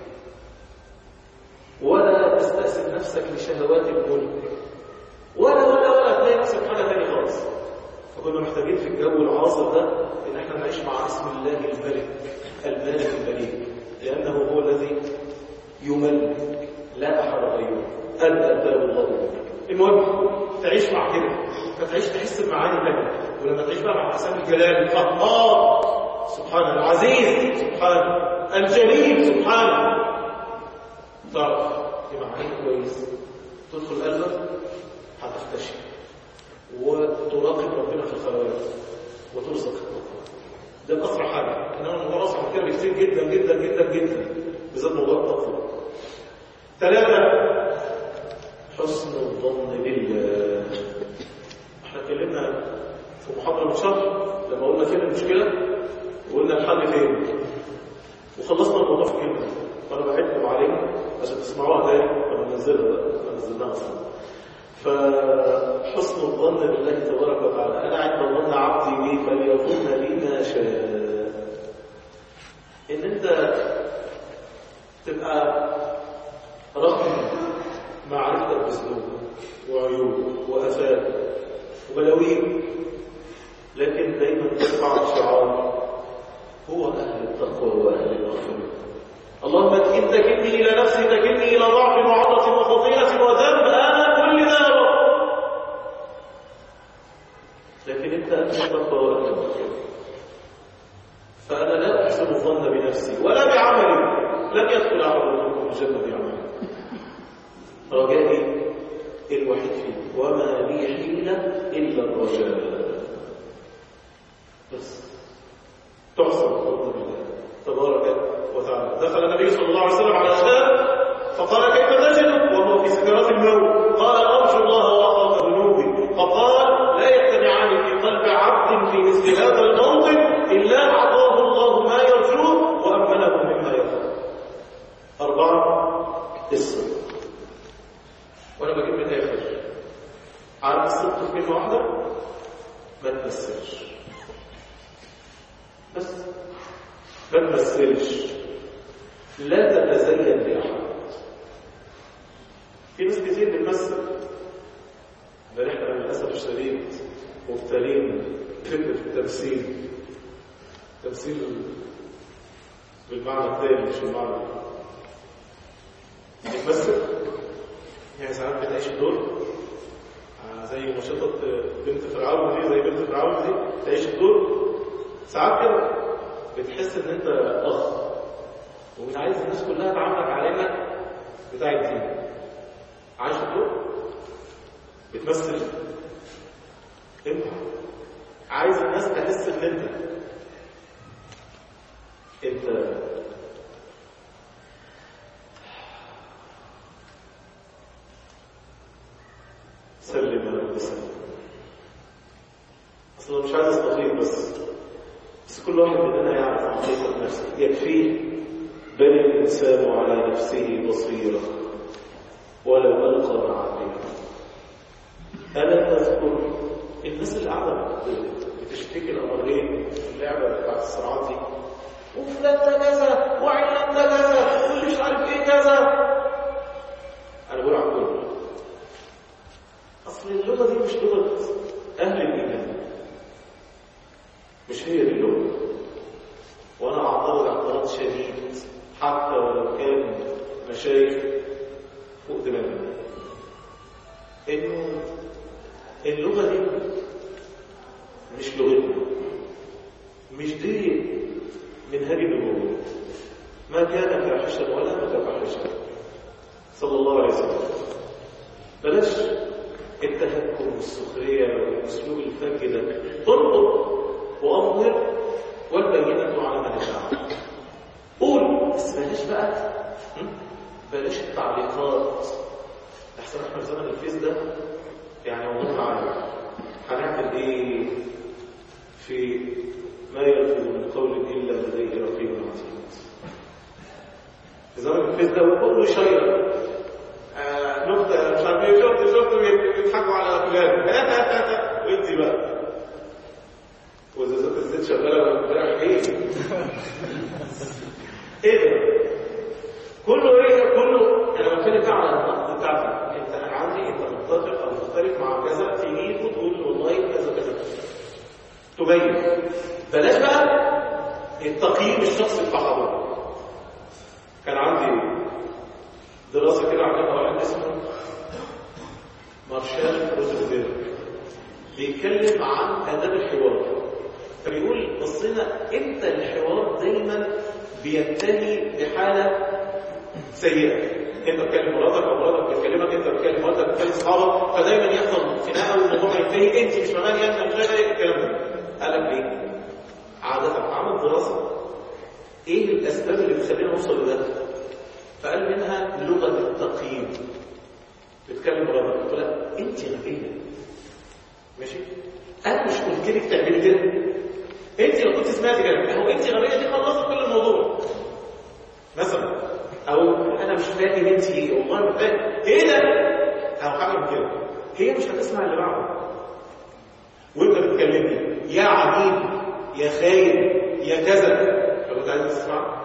ولا تستأسف نفسك لشهوات الملك، ولا تلاقي نفسك حاجه ثانيه خالص. فكنا محتاجين في الجو العاصر ده ان احنا نعيش مع اسم الله الملك المالك المليك، لانه هو الذي يملك لا احد غيره. أتاه الله الملك. المهم تعيش مع كده، فتعيش تحس بمعاني ثانيه. ولما تعيش بقى مع اسامي الجلال، القهار سبحانه، العزيز سبحانه، الجليل سبحانه، تعرف دي معاني كويس، تدخل قلبك هتختشي وتراقب ربنا في الخلوات وترزق التقوى. ده أسرع حاجة. إنما الموضوع أصعب من كده بكتير جدا جدا جدا جدا، بالذات موضوع التقوى. 3 حسن الظن بالله. احنا اتكلمنا في محاضرة من شهر لما قلنا فين المشكلة وقلنا الحل فين، وخلصنا الموضوع في كلمة. فأنا بعدكم عليها عشان تسمعوها تاني لما نزلناها أصلا. فحسن الظن بالله تبارك وتعالى. أنا عند ظن عبدي بي فليظن لي ما شاء. إن أنت تبقى رغم معرفتك بذنوبك وعيوبك وآفاتك وبلاويك، لكن دايما ترفع شعار هو أهل التقوى وأهل المغفرة. اللهم إن تكلني إلى نفسي تكلني إلى ضعف وعطة وخطيئة وذنب، أنا كل ذا يا رب. لكن أنت أهل التقوى وأهل المغفرة. فأنا لا أحسن الظن بنفسي ولا بعملي. لن يدخل أحد منكم الجنة بعملي. رجائي الوحيد فيه وما لي حيلة إلا الرجاء. بس تحسن الظن بالله تبارك وتعالى. دخل النبي صلى الله عليه وسلم على شاب فقال كيف تجد وهو في سكرات الموت؟ قال أرجو الله وأخاف ذنوبي. فقال لا يجتمعان في قلب عبد في مثل هذا الموطن إلا أعطاه الله ما يرجوه وأمنه مما يخاف. 4 الصدق. وانا بجيب من الاخر، عارف الصدق في كلمه واحده؟ ما تمثلش. بس ما تمثلش، لا تتزين لاحد. في ناس كتير بتمثل، بل احنا للاسف الشديد مبتلين فكره التمثيل. تمثيل بالمعنى الثاني مش بالمعنى بتمثل. يعني ساعات بتعيش الدور زي نشاطة بنت فرعون دي، زي بنت فرعون دي تعيش الدور. ساعات كده بتحس ان انت اخ ومش عايز الناس كلها تعاملك على انك بتاع الدين. عايش الدور بتمثل. انت عايز الناس تحس ان انت سلم يا رب سلم. اصلا مش عايز استطيع بس كل واحد مننا يعرف حقيقة نفسه. يكفيه بل الإنسان على نفسه بصيرة ولو ألقى معاذيره. ألا تذكر الناس اللي قاعدة بتشتكي الأمرين في اللعبة بتاعت الصراعات دي، وفلان كذا وعلان كذا واللي مش عارف ايه كذا. أنا بقول عن كله. أصل اللغة دي مش لغة أهل الإيمان، مش هي دي اللغة. وأنا أعترض اعتراض شديد حتى ولو كان مشايخ فوق دماغنا، إنه اللغة دي مش لغتنا، مش دي منهج النبوة. ما كان فاحشا ولا متفحشا صلى الله عليه وسلم. بلاش التهكم والسخرية والأسلوب الفج ده. تنطق وأظهر والبينة على من يشاء. قول بس بلاش بقى، بلاش التعليقات احسن احنا في زمن الفيس ده يعني والله تعالى هنعمل ايه في ما يلفظ من قول الا لديه رقيب عتيد. في زمن الفيس ده وكله شير نقطة مش عارف ايه، شفت بيضحكوا على فلان وانت بقى وزازات الزيت شغاله امبارح ايه ده كله ايه كله. انا بتكلم على النقد بتاعتك انت، انا عندي انت متفق او مختلف مع كذا تيجي وتقول والله كذا كذا تبين. بلاش بقى التقييم الشخصي بتاع حضرتك. كان عندي دراسه كده عملها واحد اسمه مارشال روزنبرج بيتكلم عن آداب الحوار. فبيقول بصينا امتى الحوار دايما بينتهي بحاله سيئه. انت بتكلم مراتك او مراتك بتكلمك، انت بتكلم مراتك بتكلم اصحابك، فدايما يحصل خناقه والموضوع ينتهي انت مش مغني انت مش غير الكلام ده. قال لك ليه؟ عاده عمل دراسه ايه الاسباب اللي بتخلينا نوصل لده. فقال منها لغه التقييم. بتكلم مراتك بتقول لها انت غبيه ماشي، انا مش قلت لك تعملي كده، انت لو كنت سمعتي كلامي هو انت غبيه دي خلصت كل الموضوع مثلا. او انا مش فاهم انت ايه، والله ما فاهم ايه ده، او حاجه من كده. هي مش هتسمع اللي بعده. وانت بتكلمني يا عميل يا خاين يا كذا، طب انت عايز تسمع؟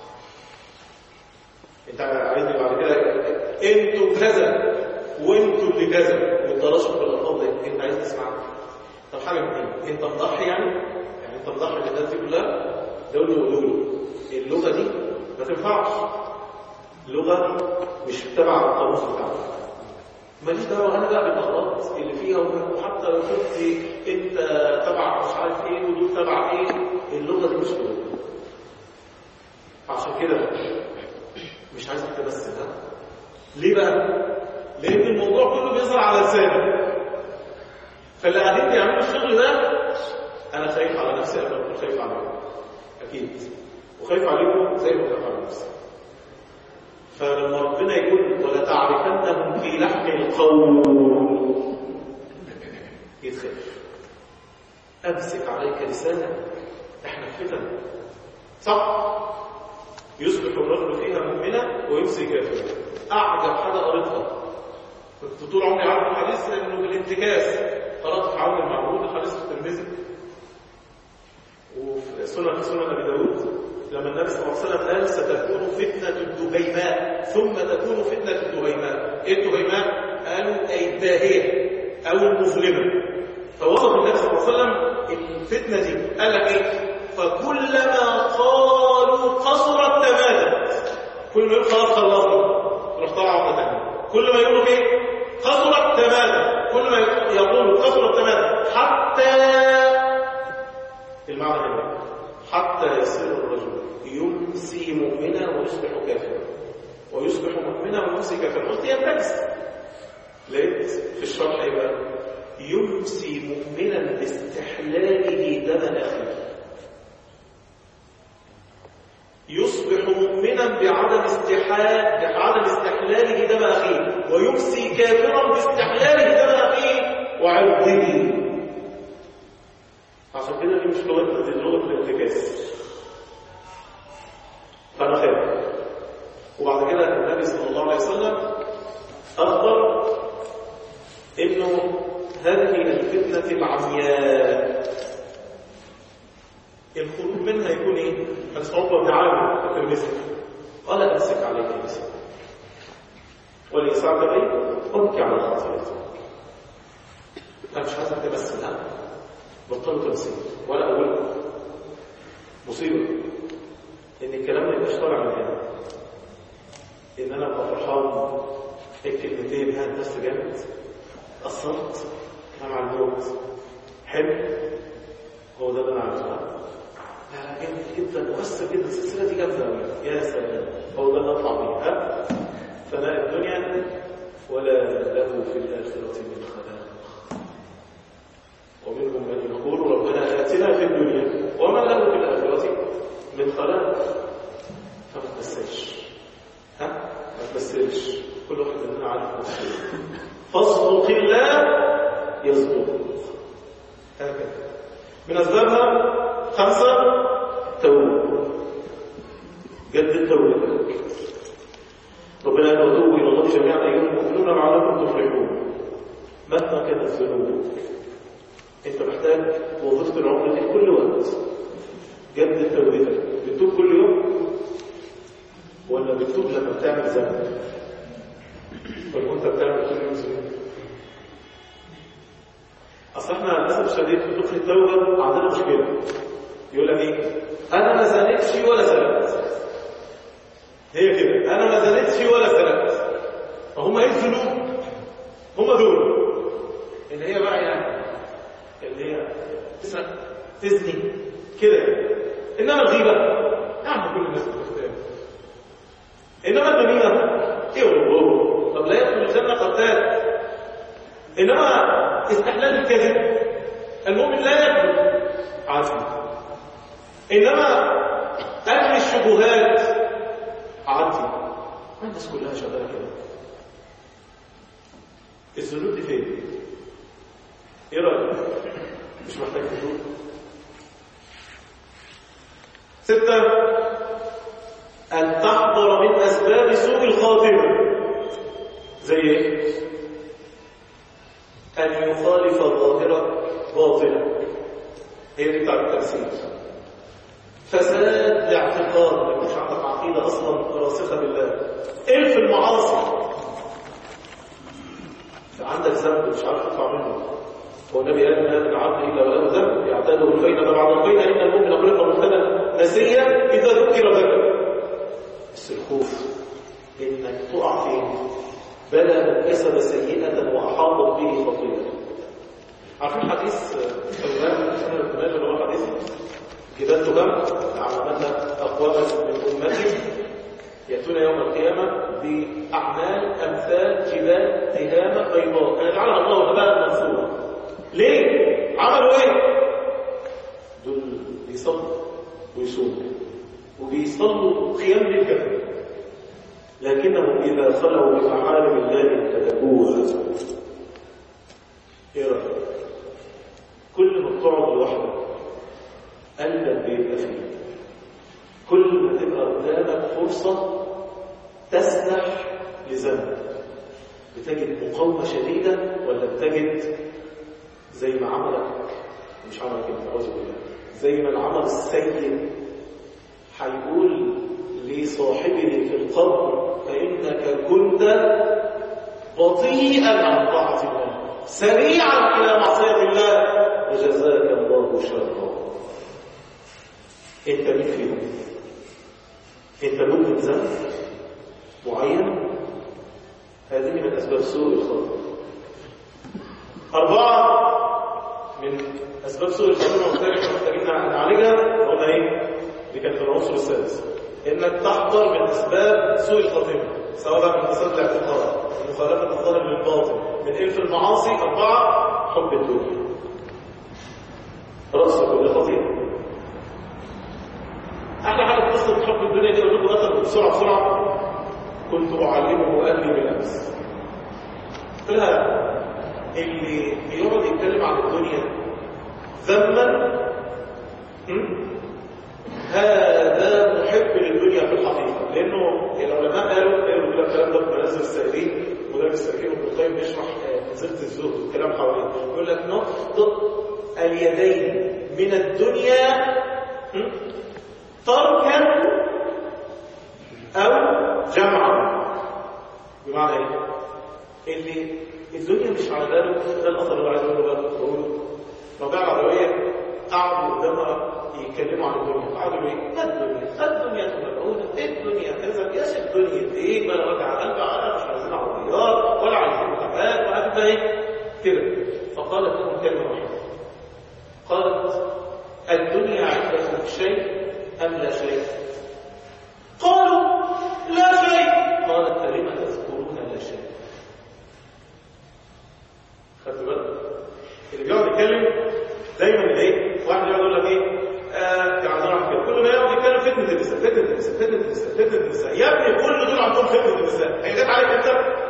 انت عايزني بعد كده انتوا كذا وانتوا اللي كذا والتراشق بالالفاظ دي، انت عايز تسمع؟ طب حاجه من ايه؟ انت مضحي يعني انت مضحي بالناس دي كلها؟ قولوا لي اللغه دي ما تنفعش، لغه مش تبع القاموس بتاعك. ماليش دعوه انا بقى بالاغراض اللي فيها، وحتى لو كنت انت تبع مش عارف ايه ودول تبع ايه، اللغه دي مش لغه. عشان كده مش عايز انت بس ده. ليه بقى؟ لان الموضوع كله بيظهر على لسانك. فاللي قاعدين بيعملوا الشغل ده انا خايف على نفسي قبل ما اكون خايف عليكم اكيد، وخايف عليكم زي ما خايف على نفسي. فلما ربنا يقول ولا تعرفنهم في لحن القول يتخاف. امسك عليك لسانك، احنا في فتن صح؟ يصبح الرجل فيها مؤمنا ويمسي كافرا. اعجب حاجه قريتها كنت طول عمري عارف الحديث انه بالانتكاس قرات في عون المعبود الحديث الترمذي وفي سنن ابي داود لما النبي صلى الله عليه وسلم قال ستكون فتنه الدهيماء ثم تكون فتنه الدهيماء. ايه الدهيماء؟ قالوا اي الداهيه او المظلمه. فوصف النبي صلى الله عليه وسلم الفتنه دي قال لك ايه؟ فكلما قالوا قصرت تمادت. كل ما يقول خلاص خلصنا تروح طالعه واحده ثانيه. كل ما يقولوا ايه؟ قصرت تمادت. كل ما يقولوا قصرت تمادت حتى المعنى هنا حتى يصير الرجل يمسي مؤمنا ويصبح كافرا ويصبح مؤمنا ويمسي كافرا. قلت ينتكس. لقيت في الشرح ايه بقى؟ يمسي مؤمنا باستحلاله دم اخيه، يصبح مؤمنا بعدم استحلاله دم اخيه، ويمسي كافرا باستحلاله دم اخيه وعرضه. عشان كده دي مش لغتنا، دي لغه الانتكاس. فانا خايف. وبعد كده النبي صلى الله عليه وسلم اخبر انه هذه الفتنه العمياء الخروج منها يكون ايه؟ الصعوبه بن عامر في المثل قال امسك عليك لسانك وليسعك بي وابكي على خطيئتك. انا مش عايزك تمثل، لا بطلوا تمثيل ولا اقول لكم مصيبه ان الكلام ما يبقاش طالع من هنا، ان انا ابقى فرحان الكلمتين ها الناس جامد اثرت انا مع الموت حلو هو ده اللي انا عايزه. لا جامد جدا مؤثر جدا السلسله دي جامده قوي يا سلام هو ده اللي اطلع بيه. فناء الدنيا ولا له في الاخره من خلاق ومنهم من يقول ربنا اتنا في الدنيا وما له في الاخره من خلاق. فما تمثلش ما تمثلش كل واحد مننا عارف نفسه. فاصدق الله يصدق. هكذا. من أسبابها 5 توبة. جدد توبتك. ربنا قال وتوبوا إلى الله جميعا أيها المؤمنون لعلكم تفلحون. مهما كانت ذنوبك أنت محتاج وظيفة العمر دي كل وقت. جدد توبتك. بتتوب كل يوم ولا بتتوب لما بتعمل ذنب؟ ولا أنت بتعمل كل يوم ذنب؟ أصل احنا للأسف الشديد في دخل التوبة عندنا مشكلة. يقول لك إيه؟ أنا ما زنتش ولا سرقت. هي كده، أنا ما زنتش ولا سرقت. فهم إيه الذنوب؟ هم دول. اللي هي بقى يعني اللي هي تسرق، تزني كده. إنما الغيبة يعني كل الناس بتختار. إنما النميمة إيه والله؟ طب لا يدخل الجنة قتال. إنما استحلال الكذب المؤمن لا يكذب عزم. إنما أهل الشبهات عدي. الناس كلها شغالة كده. الذنوب دي فين؟ إيه رأيك؟ مش محتاج تدور. 6 أن تحضر من أسباب سوء الخاتمة. زي إيه؟ أن يخالف ظاهرة باطلة. هي دي بتاع التفسير. فساد الاعتقاد، ما يكونش عندك عقيدة أصلا راسخة بالله. إلف المعاصي. عندك ذنب مش عارف تطلع منه. هو النبي قال ما من عبد إلا وله ذنب يعتاده الفينة بعد الفينة إن المؤمن خلق مبتلا نسيا إذا ذكر ذكر. بس الخوف إنك تقع فين؟ بلى من كسب سيئة وأحاطت به خطيئة. عارفين حديث سلمان سنة الدماغ اللي هو حديث جبال تهم عملنا أقواما من أمتي يأتون يوم القيامة بأعمال أمثال جبال تهامة بيضاء يجعلها الله هباء منثورا. ليه؟ عملوا إيه؟ دول بيصلوا ويصوموا وبيصلوا قيام للجبل، لكنهم إذا خلوا بمحارم الله ابتدأوها. إيه رأيك؟ كل ما بتقعد لوحدك قلبك بيبقى فيه. كل ما تبقى قدامك فرصة تسمح لذنب بتجد مقاومة شديدة ولا بتجد زي ما عملك مش عملك انت أعوذ بالله، زي ما العمل السيء هيقول لصاحبه في القبر فإنك كنت بطيئا عن طاعة الله سريعا إلى معصية الله وجزاك الله شرا. انت مين فيهم؟ انت ممكن ذنب معين؟ هذه من أسباب سوء الخاتمة. 4 من أسباب سوء الخاتمة والتالي محتاجين نعالجها. قلنا إيه؟ دي كانت في العنصر السادس. إنك تحضر من أسباب سوء الخاتمة سواء بقى من فساد الاعتقاد، من مخالفة الظاهر للباطن، من إلف المعاصي. 4 حب الدنيا رأس كل خطيئة. أحلى حاجة قصة حب الدنيا دي أقول لكم مثلا بسرعة كنت أعلمه أهلي بالأمس. قلت لها اللي بيقعد يتكلم عن الدنيا ذما هذا محب للدنيا في الحقيقة، لأنه العلماء قالوا كده الكلام ده في منازل السائلين. مدرس السائلين ابن القيم بيشرح منزلة الزهد والكلام حواليه يقول لك نقض اليدين من الدنيا تركا أو جمعا. بمعنى إيه؟ اللي الدنيا مش على باله. ده الأثر اللي عايز أقوله بقى ربيع العربية قعدوا قدامها يتكلموا عن الدنيا. قعدوا ايه؟ الدنيا تملعونة، الدنيا كذا، يا شيخ الدنيا ايه؟ ما انا وجع قلبي على مش عايزين عربيات ولا عايزين متابعات ولا عايزين ايه؟ كده. فقالت لهم كلمة واحدة. قالت الدنيا عندكم شيء أم لا شيء؟ قالوا لا شيء. قالت فلما تذكرون لا شيء؟ خدت بالك؟ اللي بيقعد يتكلم دايما ايه؟ واحد يقعد يقول لك ايه؟ كل ما يقعد يتكلم فتنة النساء فتنة النساء فتنة النساء فتنة النساء. يا ابني كل دول عندهم فتنة النساء. هي جت عليك انت؟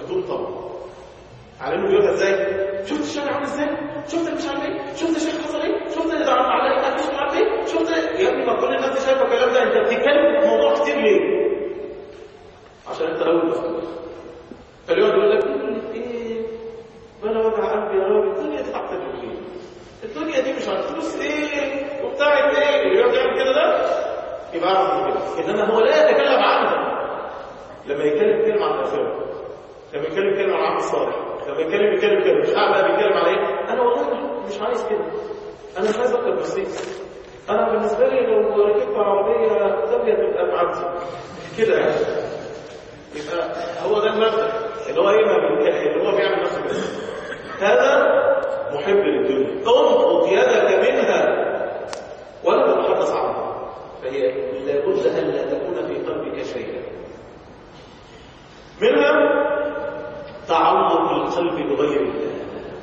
مكتوب طبعا. علموا بيقولها ازاي؟ شفت الشارع عامل ازاي؟ شفت مش عارف ايه؟ شفت الشيخ حصل ايه؟ شفت اللي على ايه؟ مش عارف ايه؟ شفت يا ابني ما كل الناس شايفه الكلام ده، انت بتتكلم في موضوع كتير ليه؟ عشان انت اول مسؤول. فاليوم يقول لك ايه؟ بلا وجع قلبي يا راجل، الدنيا دي تحت الرجلين. الدنيا دي مش عارف فلوس ايه وبتاعت ايه، اللي يقعد يعمل كده ده يبقى عارف كده. انما هو لا يتكلم عنها. لما يتكلم كلمه عن الاخره، لما يتكلم كلمه عن العمل الصالح، لما يتكلم كلمه مش قاعد بقى بيتكلم على ايه؟ انا والله مش عايز كده، انا مش عايز اركب مرسيدس، انا بالنسبه لي لو ركبت عربيه زاويه تبقى معدي كده يعني. يبقى هو ده المبدا اللي هو ايه، ما بيتكلم اللي هو بيعمل نفسه كده. هذا محب للدنيا، انقض يدك منها ولا تتحدث عنها، فهي لابد ان لا تكون في قلبك شيئا. منها تعلق القلب بغير الله،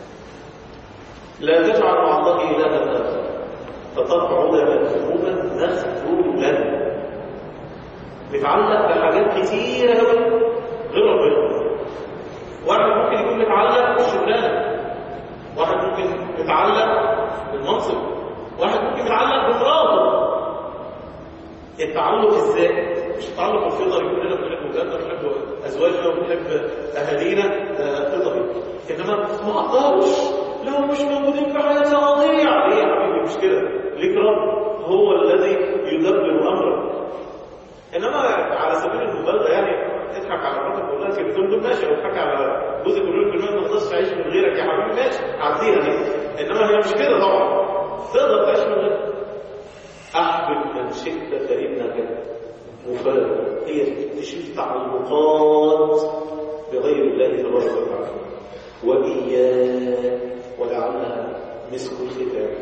لا تجعل مع الله إلها آخر فتقعد مذموما مخذولا. متعلق بحاجات كتيرة غير ربنا. واحد ممكن يكون متعلق بالشغلانة، واحد ممكن متعلق بالمنصب، واحد ممكن متعلق بمراته. التعلق ازاي؟ مش التعلق بالفطر يقول لنا بنحب ولادنا بنحب ازواجنا وبنحب اهالينا فطري، انما ما اقدرش لو مش موجودين في حياتي اضيع. ليه يا حبيبي؟ مش كده، ليك رب هو الذي يدبر امرك. انما على سبيل المبالغه يعني تضحك على مراتك وتقول لها كلمتين دول ماشي، او تضحك على جوزك وتقول له كلمه ما تقدرش تعيش من غيرك يا حبيبي ماشي عديها دي. انما هي مش كده طبعا، تقدر تعيش من غيرك. احبب من شئت فانك مفارق. هي تشيل تعلقات بغير الله تبارك وتعالى. وإياك، ولعلها مسك الختام،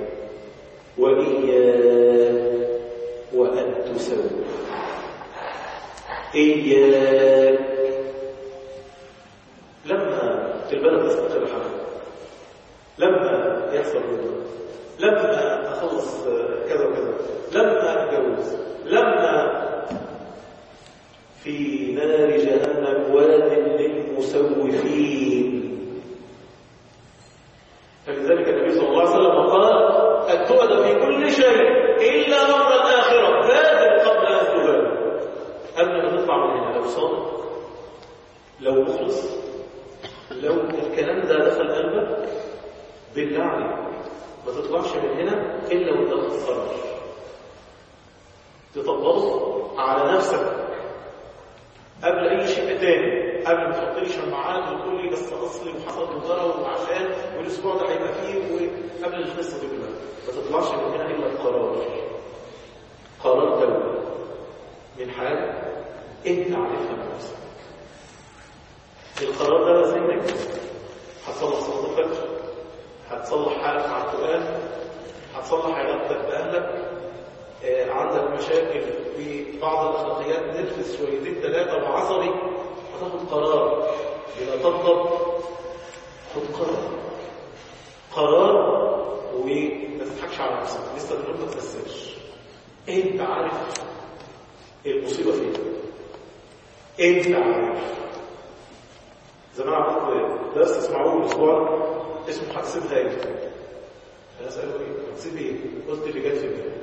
وإياك وأن تسوي. إياك لما البلد تستقر حالها، لما يحصل رضا، لما أخلص كذا وكذا، لما أتجوز، لما في نار جهنم واد للمسوفين. فلذلك النبي صلى الله عليه وسلم قال التؤد في كل شيء إلا أمر الآخرة، بادر قبل أن تبادر. قبل ما تطلع من هنا لو صادق، لو مخلص، لو الكلام ده دخل قلبك، بالله عليك ما تطلعش من هنا إلا وانت تتخرج تطبقه على نفسك قبل اي شيء تاني. قبل ما تحط لي شماعات وتقول لي بس اصلي وحصل لي ضرر وعشان والاسبوع ده هيبقى فيه، وقبل القصه دي كلها ما تطلعش من هنا الا القرار. قرار دولي من حاجه انت عارفها بنفسك. القرار ده لازمك هتصلح صلاه الفجر، هتصلح حالك مع القران، هتصلح علاقتك باهلك، عندك مشاكل في بعض الاخلاقيات نرفز شويتين ثلاثه وعصبي، هتاخد قرار. اذا تغضب خد قرار وما تضحكش على نفسك، لسه النور ما تفسرش. انت عارف المصيبه فين، انت عارف. زمان عملت درس تسمعوه الاسبوع اسمه هتسيبها ايه؟ انا اساله ايه؟ هتسيب ايه؟ قلت اللي جت في بالي.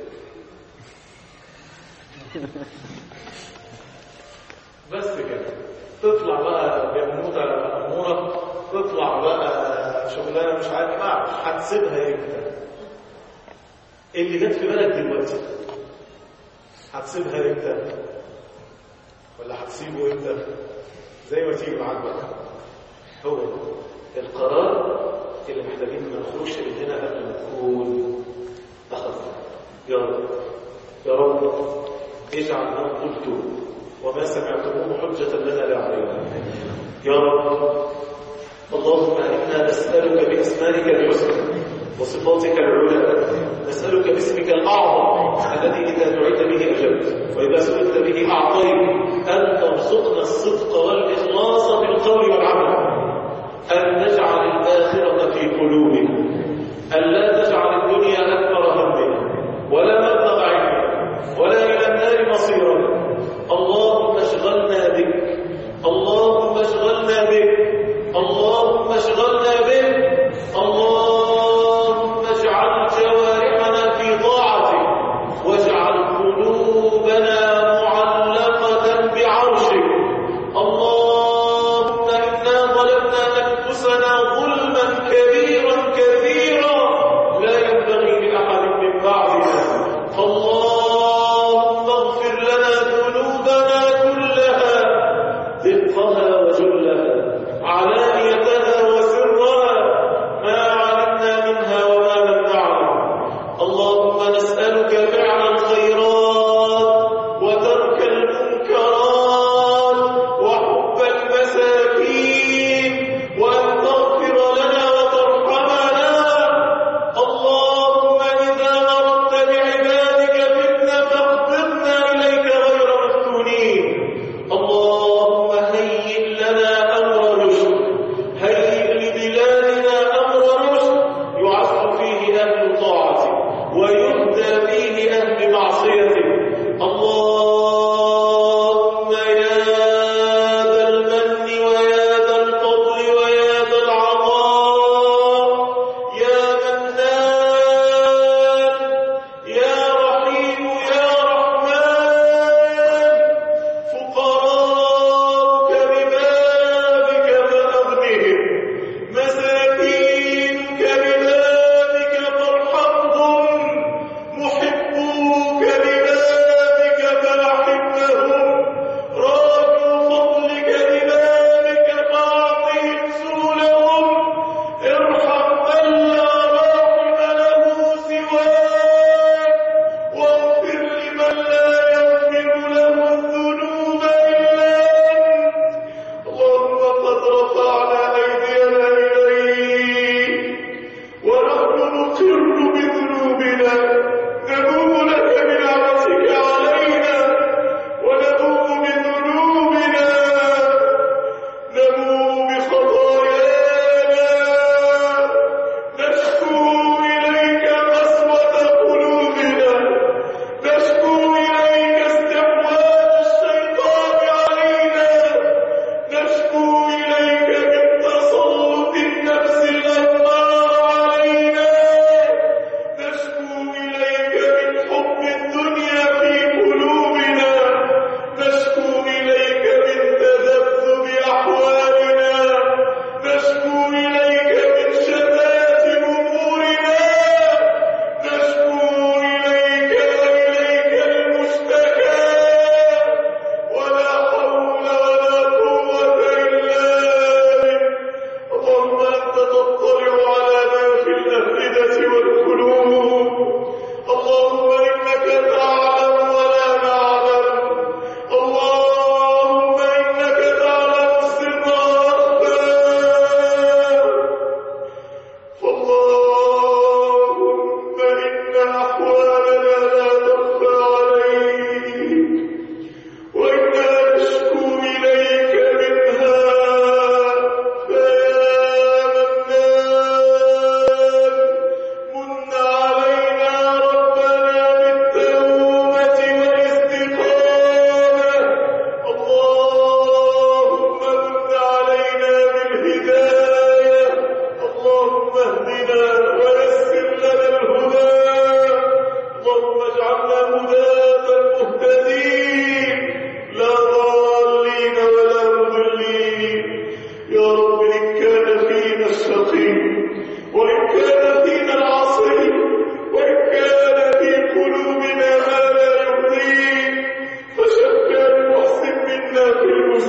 بس كده تطلع بقى بيموتة أمورة، تطلع بقى شغلانة مش عارف ما هتسيبها امتى؟ اللي جت في بالك دلوقتي هتسيبها امتى؟ ولا هتسيبه امتى؟ زي ما تيجي معاك بقى. هو القرار اللي محتاجين ما نخرجش من هنا قبل ما نكون أخذنا. يا رب يا رب اجعل ما قلت وما سمعتموه حجة لنا لا علينا. يا رب اللهم إنا نسألك بأسمائك الحسنى وصفاتك العلى، نسألك باسمك الأعظم الذي إذا دعيت به أجبت وإذا سئلت به أعطيت، أن ترزقنا الصدق والإخلاص في القول والعمل، أن نجعل الآخرة في قلوبنا، أن لا تجعل الدنيا أكبر همنا ولا مبلغ علمنا ولا إلى النار مصيرنا. اللهم اشغلنا بك، اللهم اشغلنا بك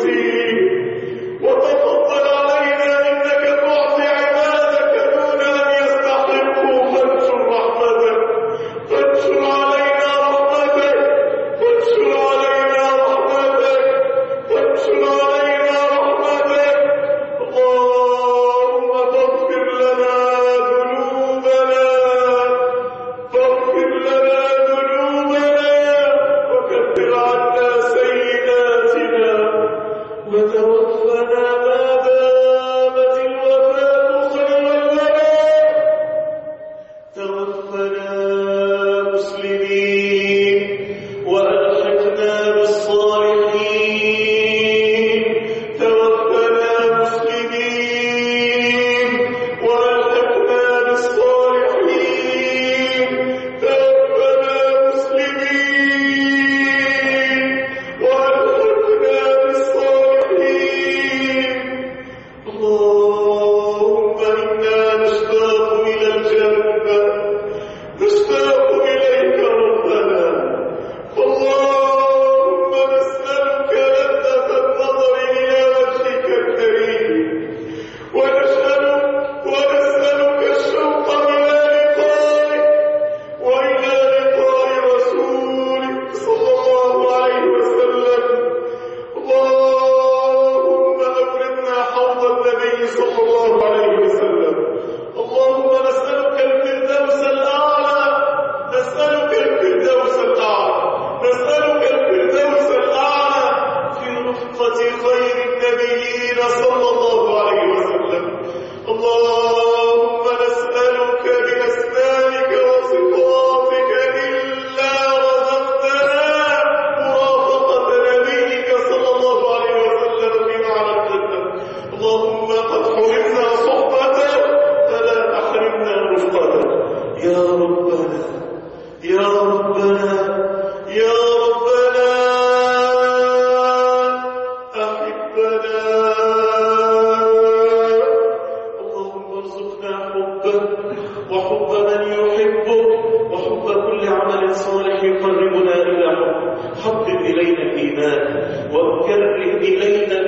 حبب إلينا الإيمان وكره إلينا